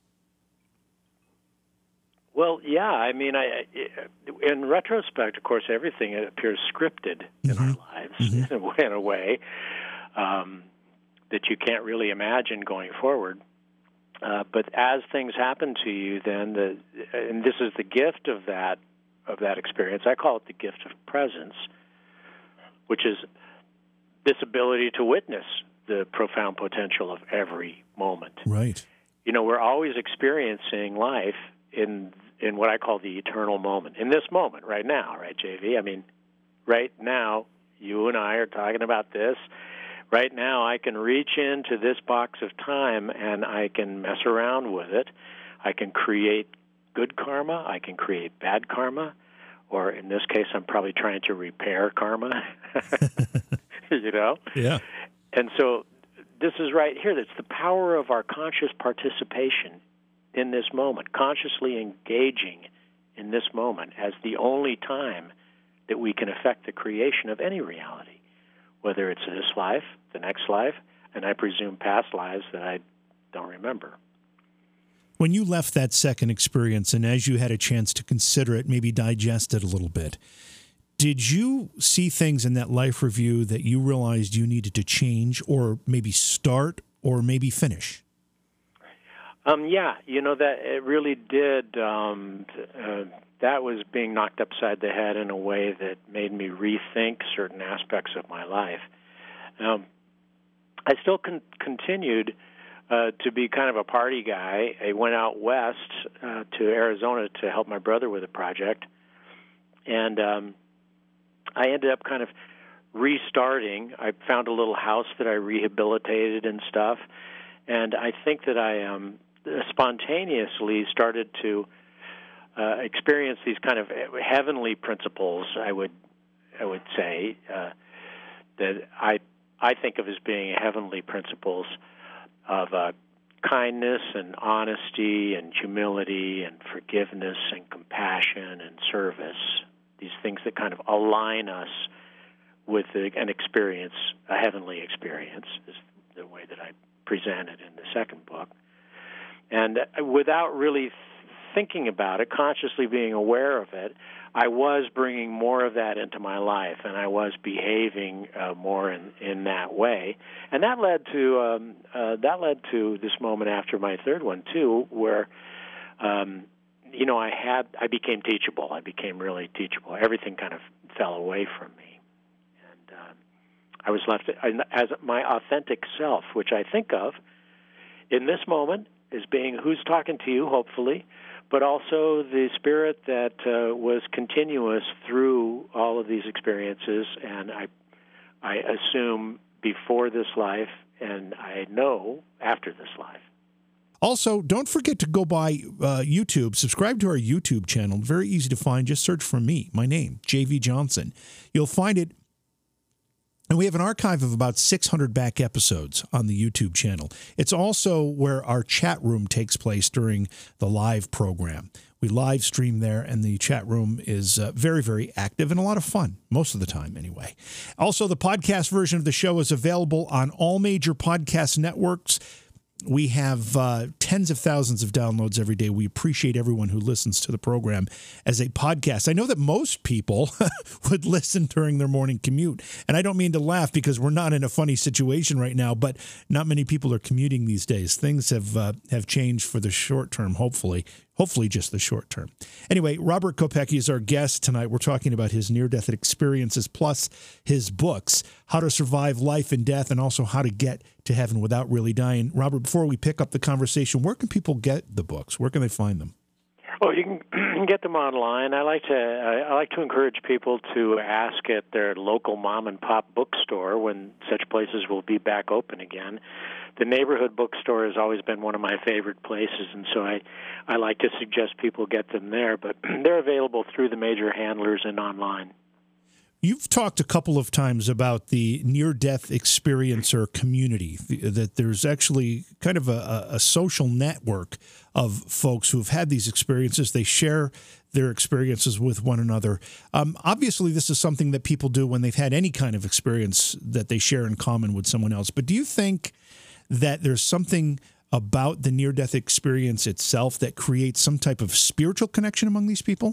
Well, yeah. I mean, I, in retrospect, of course, everything appears scripted in mm-hmm. our lives mm-hmm. in, a way, in a way um, that you can't really imagine going forward. Uh, but as things happen to you, then the and this is the gift of that of that experience. I call it the gift of presence, which is this ability to witness the profound potential of every moment. Right. You know, we're always experiencing life in in what I call the eternal moment. In this moment, right now, right, J V? I mean, right now, you and I are talking about this. Right now, I can reach into this box of time and I can mess around with it. I can create good karma. I can create bad karma. Or in this case, I'm probably trying to repair karma. You know? Yeah. And so this is right here. That's the power of our conscious participation in this moment, consciously engaging in this moment as the only time that we can affect the creation of any reality, whether it's this life, the next life, and I presume past lives that I don't remember. When you left that second experience, and as you had a chance to consider it, maybe digest it a little bit, did you see things in that life review that you realized you needed to change or maybe start or maybe finish? Um, yeah, you know, that it really did. Um, uh, that was being knocked upside the head in a way that made me rethink certain aspects of my life. Um, I still con- continued uh, to be kind of a party guy. I went out west uh, to Arizona to help my brother with a project, and um, I ended up kind of restarting. I found a little house that I rehabilitated and stuff, and I think that I um, spontaneously started to uh, experience these kind of heavenly principles. I would, I would say uh, that I I think of as being heavenly principles of uh, kindness and honesty and humility and forgiveness and compassion and service. These things that kind of align us with an experience, a heavenly experience, is the way that I present it in the second book. And without really thinking about it, consciously being aware of it, I was bringing more of that into my life, and I was behaving uh, more in, in that way. And that led to um, uh, that led to this moment after my third one too, where um, you know I had I became teachable. I became really teachable. Everything kind of fell away from me, and uh, I was left as my authentic self, which I think of in this moment as being who's talking to you, hopefully, but also the spirit that uh, was continuous through all of these experiences, and I, I assume before this life, and I know after this life. Also, don't forget to go by uh, YouTube. Subscribe to our YouTube channel. Very easy to find. Just search for me, my name, J V Johnson. You'll find it. And we have an archive of about six hundred back episodes on the YouTube channel. It's also where our chat room takes place during the live program. We live stream there, and the chat room is uh, very, very active and a lot of fun, most of the time anyway. Also, the podcast version of the show is available on all major podcast networks. We have uh, tens of thousands of downloads every day. We appreciate everyone who listens to the program as a podcast. I know that most people would listen during their morning commute. And I don't mean to laugh because we're not in a funny situation right now, but not many people are commuting these days. Things have uh, have changed for the short term, hopefully. Hopefully just the short term. Anyway, Robert Kopecki is our guest tonight. We're talking about his near-death experiences plus his books, How to Survive Life and Death, and also How to Get to Heaven Without Really Dying. Robert, before we pick up the conversation, where can people get the books? Where can they find them? Well, you can get them online. I like to I like to encourage people to ask at their local mom and pop bookstore when such places will be back open again. The neighborhood bookstore has always been one of my favorite places, and so I, I like to suggest people get them there. But they're available through the major handlers and online. You've talked a couple of times about the near-death experiencer community, that there's actually kind of a, a social network of folks who have had these experiences. They share their experiences with one another. Um, obviously, this is something that people do when they've had any kind of experience that they share in common with someone else. But do you think that there's something about the near-death experience itself that creates some type of spiritual connection among these people?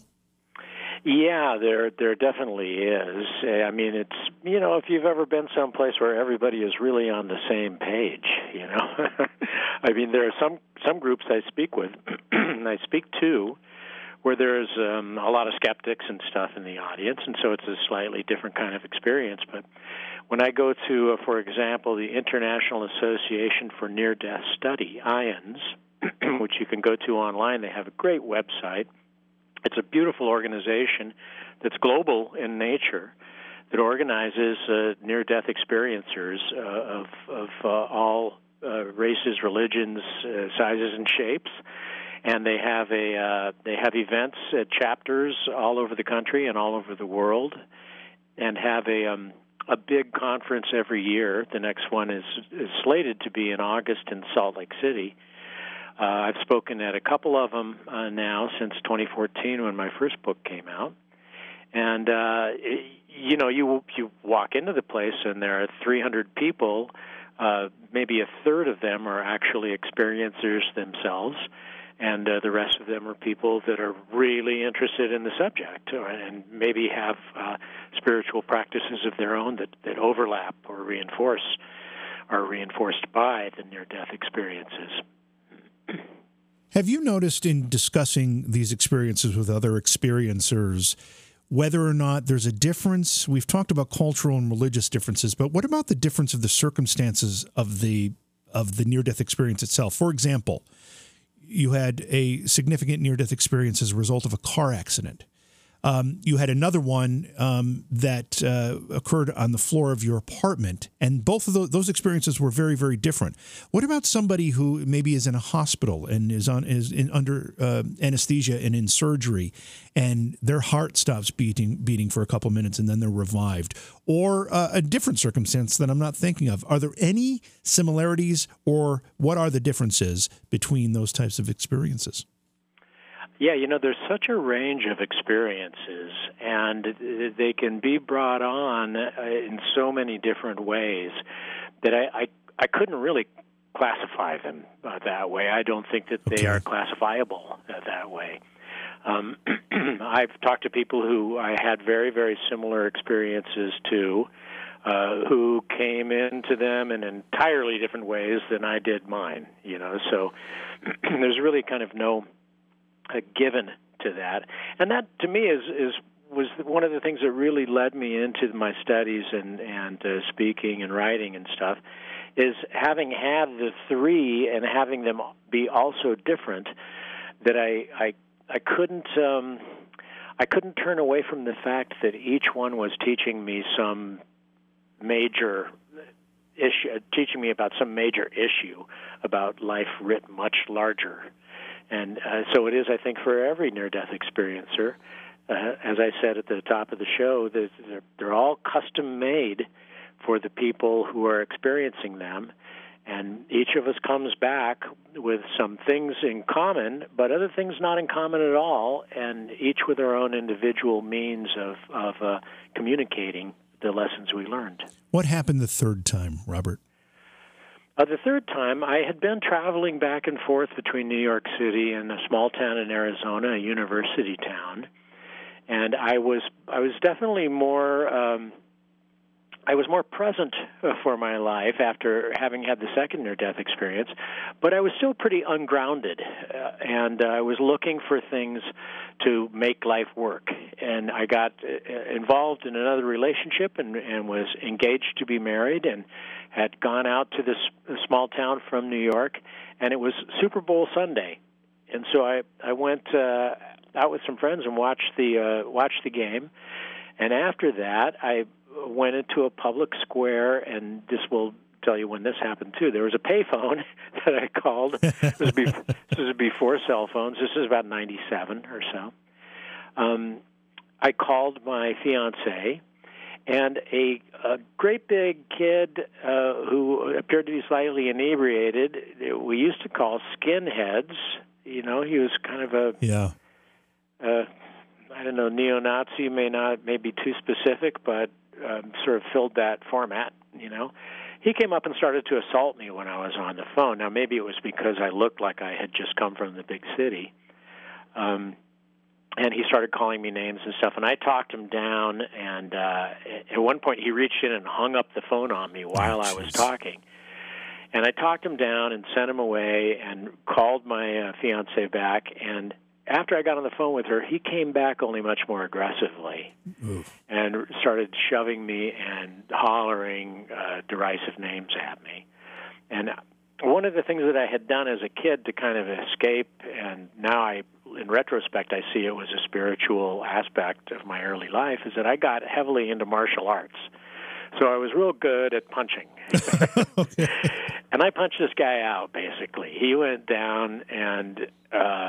Yeah, there there definitely is. I mean, it's, you know, if you've ever been someplace where everybody is really on the same page, you know. I mean, there are some, some groups I speak with, and I speak to, where there's um, a lot of skeptics and stuff in the audience, and so it's a slightly different kind of experience. But when I go to, uh, for example, the International Association for Near-Death Study, I A N S, which you can go to online, they have a great website. It's a beautiful organization that's global in nature, that organizes uh, near-death experiencers uh, of, of uh, all uh, races, religions, uh, sizes, and shapes. And they have a uh, they have events at chapters all over the country and all over the world, and have a um, a big conference every year. The next one is, is slated to be in August in Salt Lake City. Uh, I've spoken at a couple of them uh, now since twenty fourteen when my first book came out. And, uh, it, you know, you you walk into the place and there are three hundred people. Uh, maybe a third of them are actually experiencers themselves, and uh, the rest of them are people that are really interested in the subject or, and maybe have uh, spiritual practices of their own that, that overlap or reinforce, are reinforced by the near-death experiences. Have you noticed in discussing these experiences with other experiencers whether or not there's a difference? We've talked about cultural and religious differences, but what about the difference of the circumstances of the of the near-death experience itself? For example, you had a significant near-death experience as a result of a car accident. Um, you had another one um, that uh, occurred on the floor of your apartment, and both of those, those experiences were very, very different. What about somebody who maybe is in a hospital and is on is in, under uh, anesthesia and in surgery, and their heart stops beating beating for a couple minutes, and then they're revived, or uh, a different circumstance that I'm not thinking of? Are there any similarities, or what are the differences between those types of experiences? Yeah, you know, there's such a range of experiences, and they can be brought on in so many different ways that I, I, I couldn't really classify them uh, that way. I don't think that they okay. are classifiable uh, that way. Um, I've talked to people who I had very, very similar experiences to, uh, who came into them in entirely different ways than I did mine, you know, so there's really kind of no Uh, given to that, and that to me is is was one of the things that really led me into my studies and and uh, speaking and writing and stuff, is having had the three and having them be also different, that I I I couldn't um, I couldn't turn away from the fact that each one was teaching me some major issue, teaching me about some major issue about life writ much larger. And uh, so it is, I think, for every near-death experiencer. Uh, as I said at the top of the show, they're, they're all custom-made for the people who are experiencing them. And each of us comes back with some things in common, but other things not in common at all, and each with our own individual means of, of uh, communicating the lessons we learned. What happened the third time, Robert? Uh, the third time, I had been traveling back and forth between New York City and a small town in Arizona, a university town, and I was I was definitely more um, I was more present uh, for my life after having had the second near-death experience, but I was still pretty ungrounded, uh, and uh, I was looking for things to make life work. And I got uh, involved in another relationship and, and was engaged to be married, and had gone out to this small town from New York, and it was Super Bowl Sunday, and so I I went uh, out with some friends and watched the uh, watched the game, and after that I went into a public square, and this will tell you when this happened too. There was a payphone that I called. This was before, this was before cell phones. This is about ninety-seven or so. Um, I called my fiancée. And a, a great big kid uh, who appeared to be slightly inebriated, we used to call skinheads. You know, he was kind of a, yeah. uh, I don't know, neo-Nazi, may not, may be too specific, but um, sort of filled that format, you know. He came up and started to assault me when I was on the phone. Now, maybe it was because I looked like I had just come from the big city. Um And he started calling me names and stuff, and I talked him down, and uh, at one point he reached in and hung up the phone on me while oh, I was talking. And I talked him down and sent him away and called my uh, fiancée back, and after I got on the phone with her, he came back only much more aggressively. Oof. And started shoving me and hollering uh, derisive names at me. And one of the things that I had done as a kid to kind of escape, and now I, in retrospect, I see it was a spiritual aspect of my early life, is that I got heavily into martial arts. So I was real good at punching. Okay. And I punched this guy out, basically. He went down, and uh,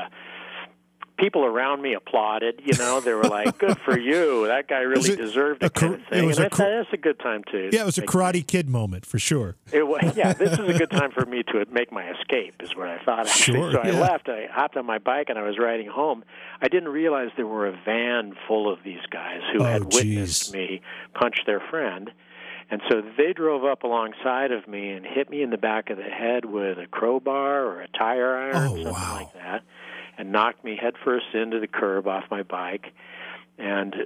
people around me applauded. You know, they were like, good for you. That guy really it deserved it, kind of thing. And I thought, that's a good time to... Yeah, it was a Karate Kid moment, for sure. It was, yeah, this is a good time for me to make my escape, is what I thought. Actually. Sure, so I yeah. left. I hopped on my bike, and I was riding home. I didn't realize there were a van full of these guys who oh, had witnessed geez. me punch their friend. And so they drove up alongside of me and hit me in the back of the head with a crowbar or a tire iron, oh, something wow. like that, and knocked me headfirst into the curb off my bike. And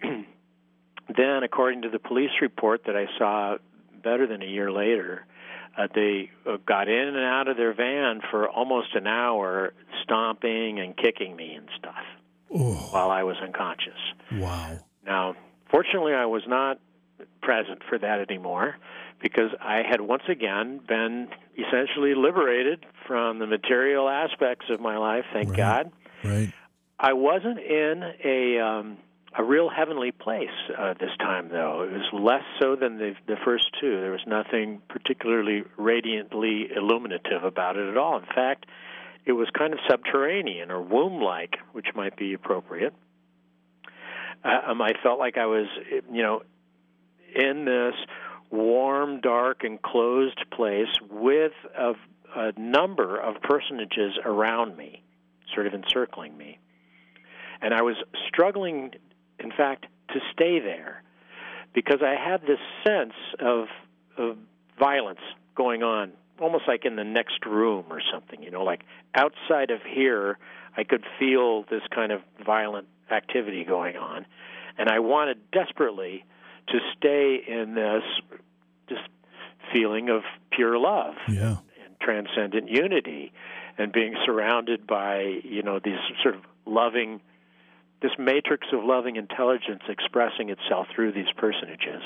then, according to the police report that I saw better than a year later, Uh, they uh, got in and out of their van for almost an hour, stomping and kicking me and stuff oh. while I was unconscious. Wow. Now, fortunately, I was not present for that anymore because I had once again been essentially liberated from the material aspects of my life, thank right. God. Right. I wasn't in a... Um, A real heavenly place uh, this time, though. It was less so than the, the first two. There was nothing particularly radiantly illuminative about it at all. In fact, it was kind of subterranean or womb-like, which might be appropriate. Uh, um, I felt like I was, you know, in this warm, dark, enclosed place with a, a number of personages around me, sort of encircling me. And I was struggling, in fact, to stay there because I had this sense of, of violence going on, almost like in the next room or something, you know, like outside of here, I could feel this kind of violent activity going on. And I wanted desperately to stay in this just feeling of pure love yeah. and transcendent unity and being surrounded by, you know, these sort of loving, this matrix of loving intelligence expressing itself through these personages.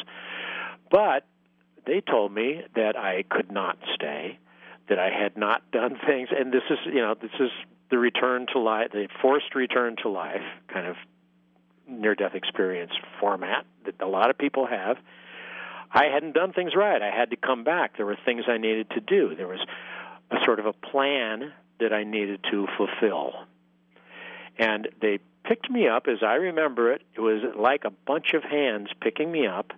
But they told me that I could not stay, that I had not done things, and this is, you know, this is the return to life, the forced return to life kind of near-death experience format that a lot of people have. I hadn't done things right. I had to come back. There were things I needed to do. There was a sort of a plan that I needed to fulfill. And they picked me up, as I remember it. It was like a bunch of hands picking me up.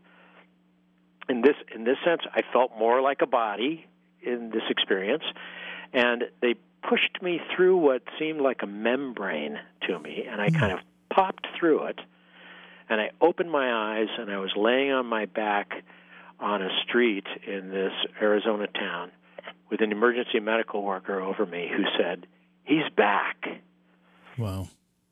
In this, in this sense, I felt more like a body in this experience. And they pushed me through what seemed like a membrane to me, and I kind of popped through it. And I opened my eyes, and I was laying on my back on a street in this Arizona town with an emergency medical worker over me who said, "He's back." Wow.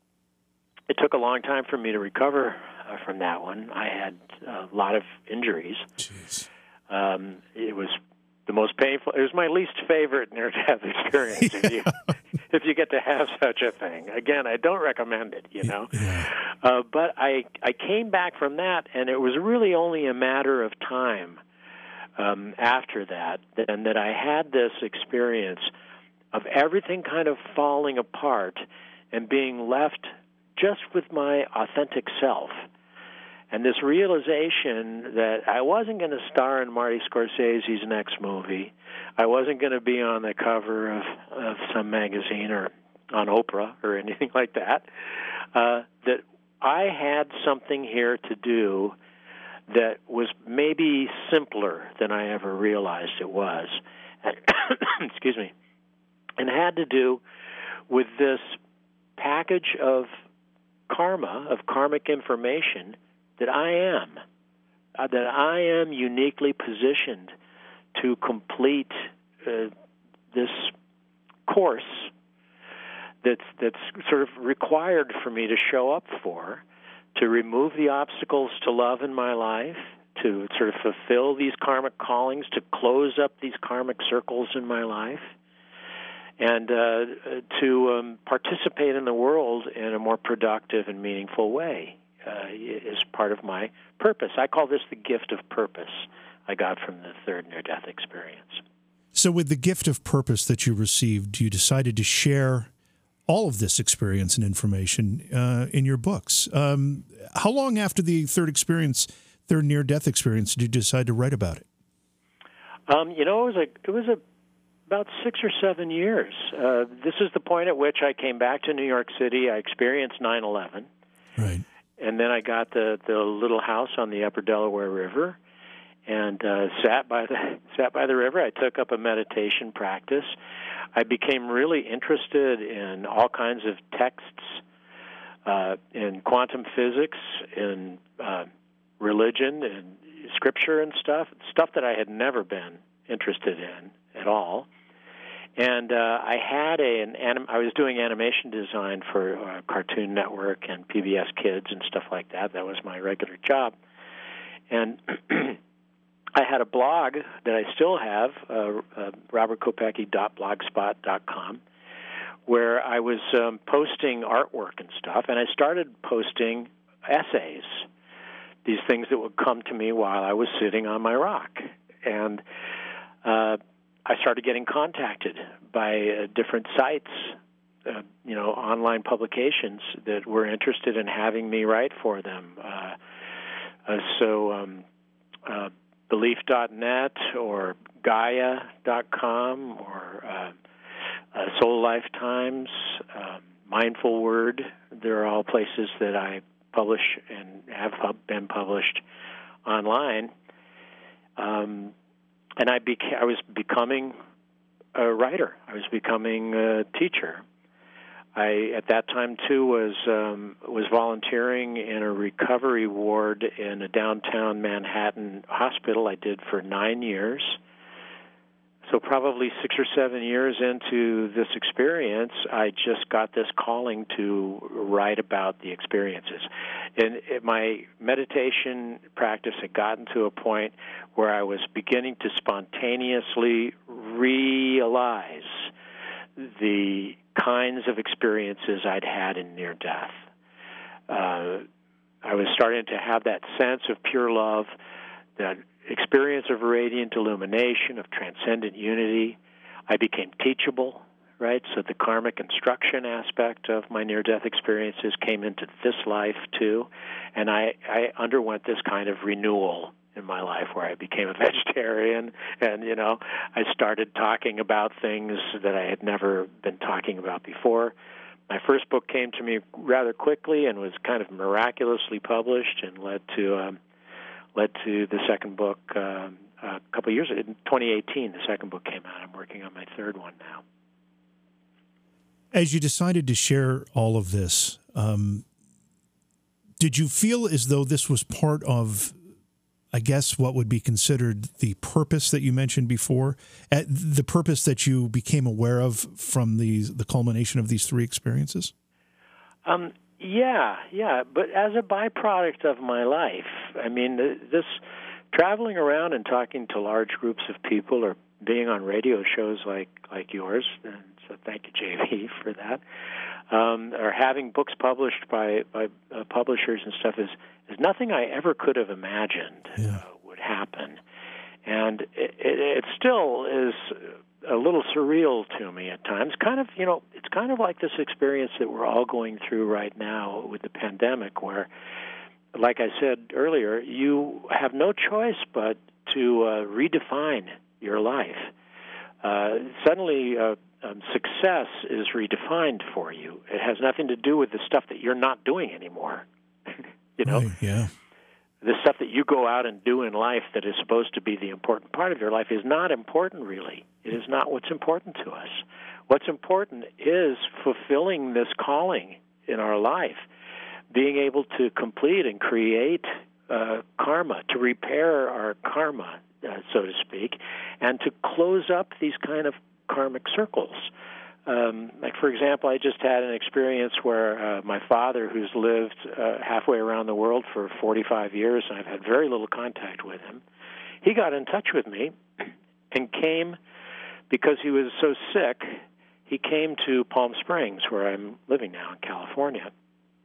It took a long time for me to recover uh, from that one. I had a lot of injuries. Jeez. Um, it was the most painful. It was my least favorite near-death experience. If you, if you get to have such a thing, again, I don't recommend it. You know, yeah. uh, but I I came back from that, and it was really only a matter of time um, after that, and that I had this experience of everything kind of falling apart and being left just with my authentic self. And this realization that I wasn't going to star in Marty Scorsese's next movie, I wasn't going to be on the cover of, of some magazine or on Oprah or anything like that, uh, that I had something here to do that was maybe simpler than I ever realized it was. And excuse me. And it had to do with this package of karma, of karmic information, that I am, uh, that I am uniquely positioned to complete uh, this course that's that's sort of required for me to show up for, to remove the obstacles to love in my life, to sort of fulfill these karmic callings, to close up these karmic circles in my life, and uh, to um, participate in the world in a more productive and meaningful way. Uh, is part of my purpose. I call this the gift of purpose I got from the third near-death experience. So with the gift of purpose that you received, you decided to share all of this experience and information uh, in your books. Um, how long after the third experience, third near-death experience, did you decide to write about it? Um, you know, it was a, it was a, about six or seven years. Uh, this is the point at which I came back to New York City. I experienced nine eleven. Right. And then I got the, the little house on the upper Delaware River and uh, sat by the sat by the river. I took up a meditation practice. I became really interested in all kinds of texts, uh, in quantum physics, in uh, religion, and scripture and stuff, stuff that I had never been interested in at all. And uh, I had a, an anim- I was doing animation design for uh, Cartoon Network and P B S Kids and stuff like that. That was my regular job. And I had a blog that I still have, uh, uh, robert kopecki dot blogspot dot com, where I was um, posting artwork and stuff, and I started posting essays, these things that would come to me while I was sitting on my rock. And uh, I started getting contacted by uh, different sites, uh, you know, online publications that were interested in having me write for them. Uh, uh, so um, uh, Belief dot net or Gaia dot com or uh, uh, Soul Life Times, uh, Mindful Word. They're all places that I publish and have been published online. Um, and I, beca- I was becoming a writer. I was becoming a teacher. I, at that time, too, was um, was volunteering in a recovery ward in a downtown Manhattan hospital. I did for nine years. So probably six or seven years into this experience, I just got this calling to write about the experiences. And it, my meditation practice had gotten to a point where I was beginning to spontaneously realize the kinds of experiences I'd had in near death. Uh, I was starting to have that sense of pure love, that experience of radiant illumination, of transcendent unity. I became teachable, right? So the karmic instruction aspect of my near-death experiences came into this life, too. And I, I underwent this kind of renewal in my life where I became a vegetarian and, you know, I started talking about things that I had never been talking about before. My first book came to me rather quickly and was kind of miraculously published and led to um, led to the second book um, a couple of years ago. In twenty eighteen, the second book came out. I'm working on my third one now. As you decided to share all of this, um, did you feel as though this was part of, I guess, what would be considered the purpose that you mentioned before, at the purpose that you became aware of from these, the culmination of these three experiences? Um, yeah, yeah, but as a byproduct of my life, I mean, this traveling around and talking to large groups of people or being on radio shows like, like yours, and so thank you, J V, for that, um, or having books published by, by uh, publishers and stuff is is nothing I ever could have imagined yeah. uh, would happen. And it, it, it still is a little surreal to me at times. Kind of, you know, it's kind of like this experience that we're all going through right now with the pandemic where, like I said earlier, you have no choice but to uh, redefine your life. Uh, suddenly, uh, um, success is redefined for you. It has nothing to do with the stuff that you're not doing anymore. You know, right, yeah. The stuff that you go out and do in life that is supposed to be the important part of your life is not important, really. It is not what's important to us. What's important is fulfilling this calling in our life, being able to complete and create uh, karma, to repair our karma, uh, so to speak, and to close up these kind of karmic circles. Um, like, for example, I just had an experience where uh, my father, who's lived uh, halfway around the world for forty-five years, and I've had very little contact with him, he got in touch with me and came, because he was so sick, he came to Palm Springs, where I'm living now in California.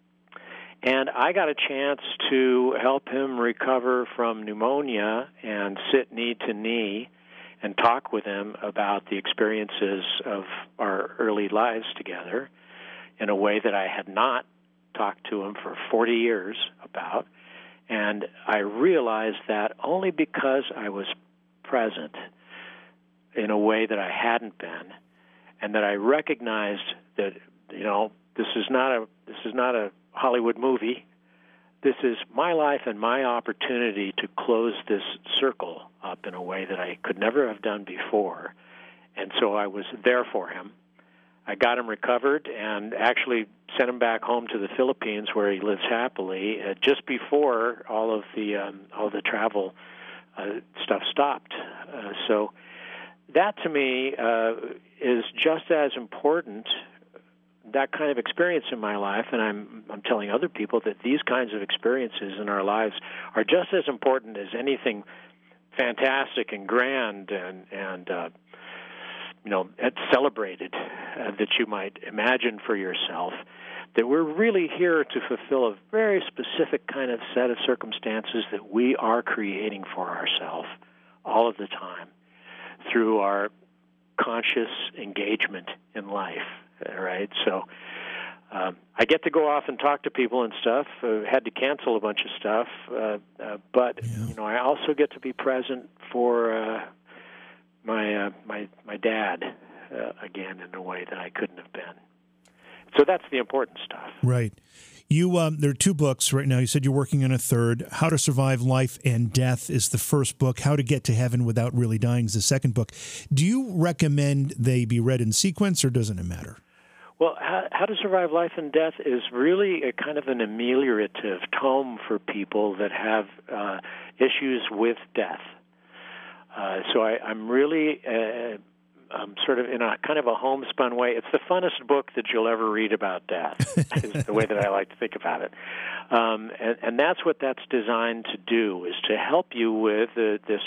And I got a chance to help him recover from pneumonia and sit knee to knee and talk with him about the experiences of our early lives together in a way that I had not talked to him for forty years about. And I realized that only because I was present in a way that I hadn't been, and that I recognized that, you know, this is not a this is not a Hollywood movie. This is my life and my opportunity to close this circle up in a way that I could never have done before. And so I was there for him. I got him recovered and actually sent him back home to the Philippines, where he lives happily, uh, just before all of the um, all the travel uh, stuff stopped. Uh, so that, to me, uh, is just as important, that kind of experience in my life, and I'm I'm telling other people that these kinds of experiences in our lives are just as important as anything fantastic and grand and and uh, you know celebrated uh, that you might imagine for yourself. That we're really here to fulfill a very specific kind of set of circumstances that we are creating for ourselves all of the time through our conscious engagement in life, right? So um, I get to go off and talk to people and stuff. Uh, had to cancel a bunch of stuff, uh, uh, but yeah. you know, I also get to be present for uh, my uh, my my dad uh, again in a way that I couldn't have been. So that's the important stuff. Right. You um, there are two books right now. You said you're working on a third. How to Survive Life and Death is the first book. How to Get to Heaven Without Really Dying is the second book. Do you recommend they be read in sequence, or doesn't it matter? Well, How, How to Survive Life and Death is really a kind of an ameliorative tome for people that have uh, issues with death. Uh, so I, I'm really... Uh, Um, sort of in a kind of a homespun way. It's the funnest book that you'll ever read about death, is the way that I like to think about it. Um, and, and that's what that's designed to do, is to help you with uh, this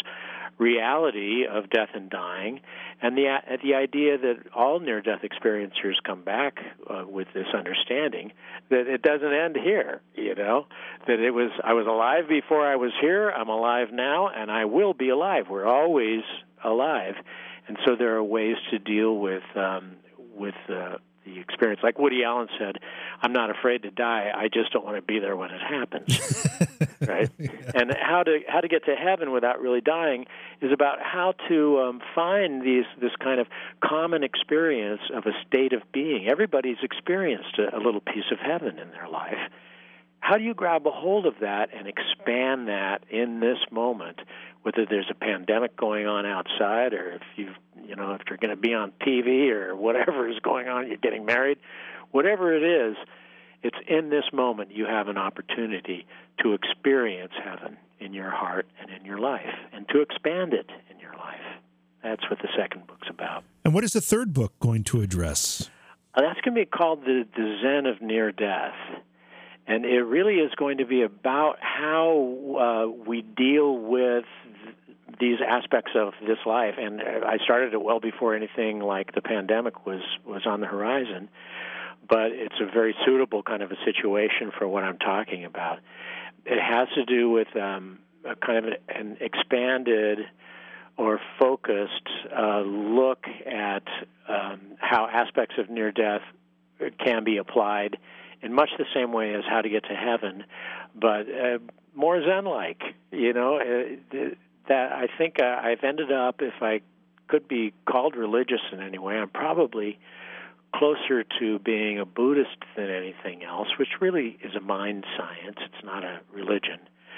reality of death and dying, and the uh, the idea that all near-death experiencers come back uh, with this understanding that it doesn't end here, you know, that it was, I was alive before I was here, I'm alive now, and I will be alive. We're always alive. And so there are ways to deal with um, with uh, the experience. Like Woody Allen said, I'm not afraid to die. I just don't want to be there when it happens. Right? Yeah. And how to how to get to heaven without really dying is about how to um, find these this kind of common experience of a state of being. Everybody's experienced a, a little piece of heaven in their life. How do you grab a hold of that and expand that in this moment, whether there's a pandemic going on outside, or if you you know if you're going to be on T V or whatever is going on, you're getting married, whatever it is, it's in this moment you have an opportunity to experience heaven in your heart and in your life, and to expand it in your life. That's what the second book's about. And what is the third book going to address? Uh, that's going to be called the, the Zen of Near Death. And it really is going to be about how uh, we deal with th- these aspects of this life. And I started it well before anything like the pandemic was, was on the horizon. But it's a very suitable kind of a situation for what I'm talking about. It has to do with um, a kind of an expanded or focused uh, look at um, how aspects of near death can be applied in much the same way as How to Get to Heaven, but uh, more Zen-like. You know, uh, that I think uh, I've ended up, if I could be called religious in any way, I'm probably closer to being a Buddhist than anything else, which really is a mind science. It's not a religion.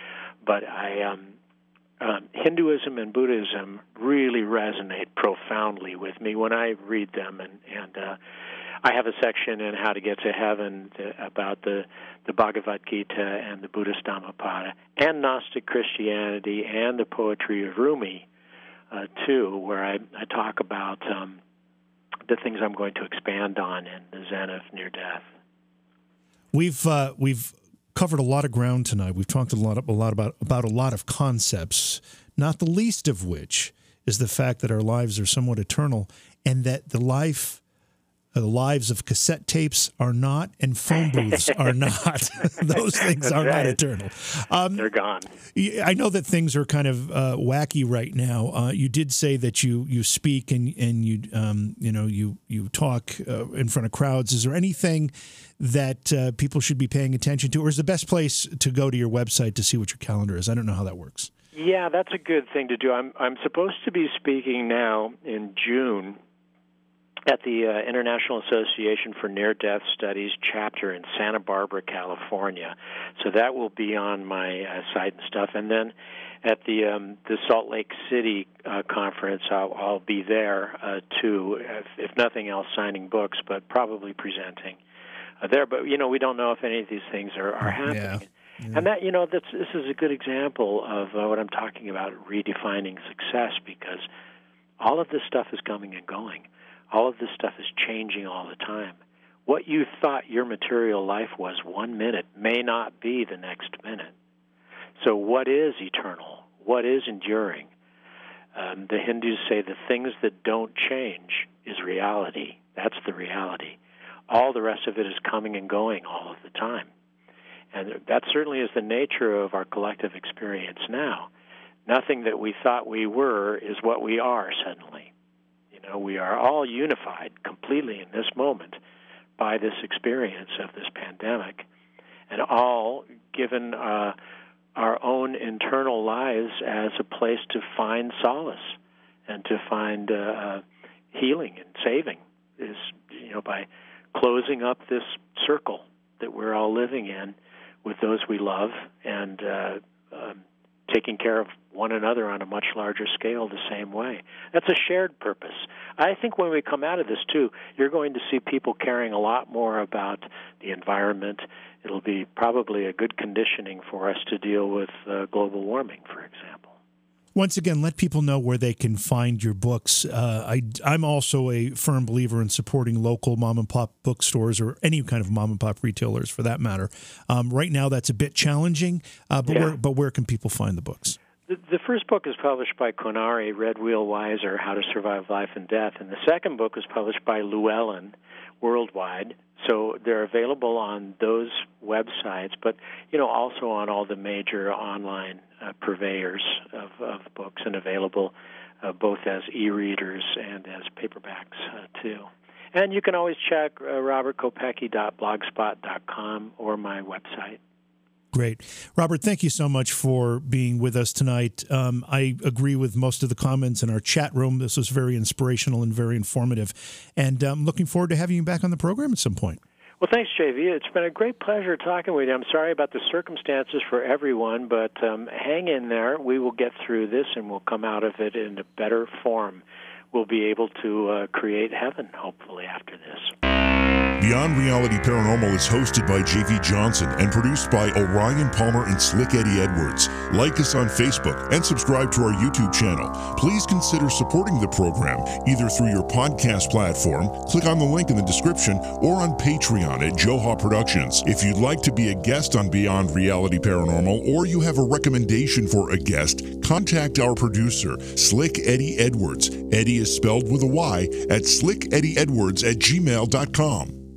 But I, um, um, Hinduism and Buddhism really resonate profoundly with me when I read them, and, and uh, I have a section in How to Get to Heaven about the, the Bhagavad Gita and the Buddhist Dhammapada and Gnostic Christianity and the poetry of Rumi, uh, too, where I, I talk about um, the things I'm going to expand on in the Zen of Near Death. We've uh, we've covered a lot of ground tonight. We've talked a lot a lot about about a lot of concepts, not the least of which is the fact that our lives are somewhat eternal, and that the life. The lives of cassette tapes are not, and phone booths are not. Those things are right. not eternal. Um, They're gone. I know that things are kind of uh, wacky right now. Uh, you did say that you, you speak and and you um, you know you you talk uh, in front of crowds. Is there anything that uh, people should be paying attention to, or is the best place to go to your website to see what your calendar is? I don't know how that works. Yeah, that's a good thing to do. I'm I'm supposed to be speaking now in June at the uh, International Association for Near-Death Studies chapter in Santa Barbara, California. So that will be on my uh, site and stuff. And then at the um, the Salt Lake City uh, conference, I'll, I'll be there uh, too, if, if nothing else, signing books, but probably presenting uh, there. But, you know, we don't know if any of these things are, are happening. Yeah. Yeah. And that, you know, that's, this is a good example of uh, what I'm talking about, redefining success, because all of this stuff is coming and going. All of this stuff is changing all the time. What you thought your material life was one minute may not be the next minute. So what is eternal? What is enduring? Um, the Hindus say the things that don't change is reality. That's the reality. All the rest of it is coming and going all of the time. And that certainly is the nature of our collective experience now. Nothing that we thought we were is what we are suddenly. You know, we are all unified completely in this moment by this experience of this pandemic, and all given uh, our own internal lives as a place to find solace and to find uh, uh, healing and saving, is, you know, by closing up this circle that we're all living in with those we love, and uh, um, taking care of one another on a much larger scale the same way. That's a shared purpose. I think when we come out of this, too, you're going to see people caring a lot more about the environment. It'll be probably a good conditioning for us to deal with uh, global warming, for example. Once again, let people know where they can find your books. Uh, I, I'm also a firm believer in supporting local mom-and-pop bookstores, or any kind of mom-and-pop retailers, for that matter. Um, right now, that's a bit challenging, uh, but, yeah. where, but where can people find the books? The, the first book is published by Conari, Red Wheel Wiser, How to Survive Life and Death, and the second book is published by Llewellyn Worldwide. So they're available on those websites, but, you know, also on all the major online uh, purveyors of, of books, and available uh, both as e-readers and as paperbacks, uh, too. And you can always check uh, robert kopecki dot blogspot dot com or my website. Great. Robert, thank you so much for being with us tonight. Um, I agree with most of the comments in our chat room. This was very inspirational and very informative. And I'm looking forward to having you back on the program at some point. Well, thanks, J V. It's been a great pleasure talking with you. I'm sorry about the circumstances for everyone, but um, hang in there. We will get through this, and we'll come out of it in a better form. We'll be able to uh, create heaven, hopefully, after this. Beyond Reality Paranormal is hosted by J V Johnson and produced by Orion Palmer and Slick Eddie Edwards. Like us on Facebook and subscribe to our YouTube channel. Please consider supporting the program either through your podcast platform, click on the link in the description, or on Patreon at Joha Productions. If you'd like to be a guest on Beyond Reality Paranormal, or you have a recommendation for a guest, contact our producer, Slick Eddie Edwards. Eddie is spelled with a Y, at slick eddie edwards at gmail dot com.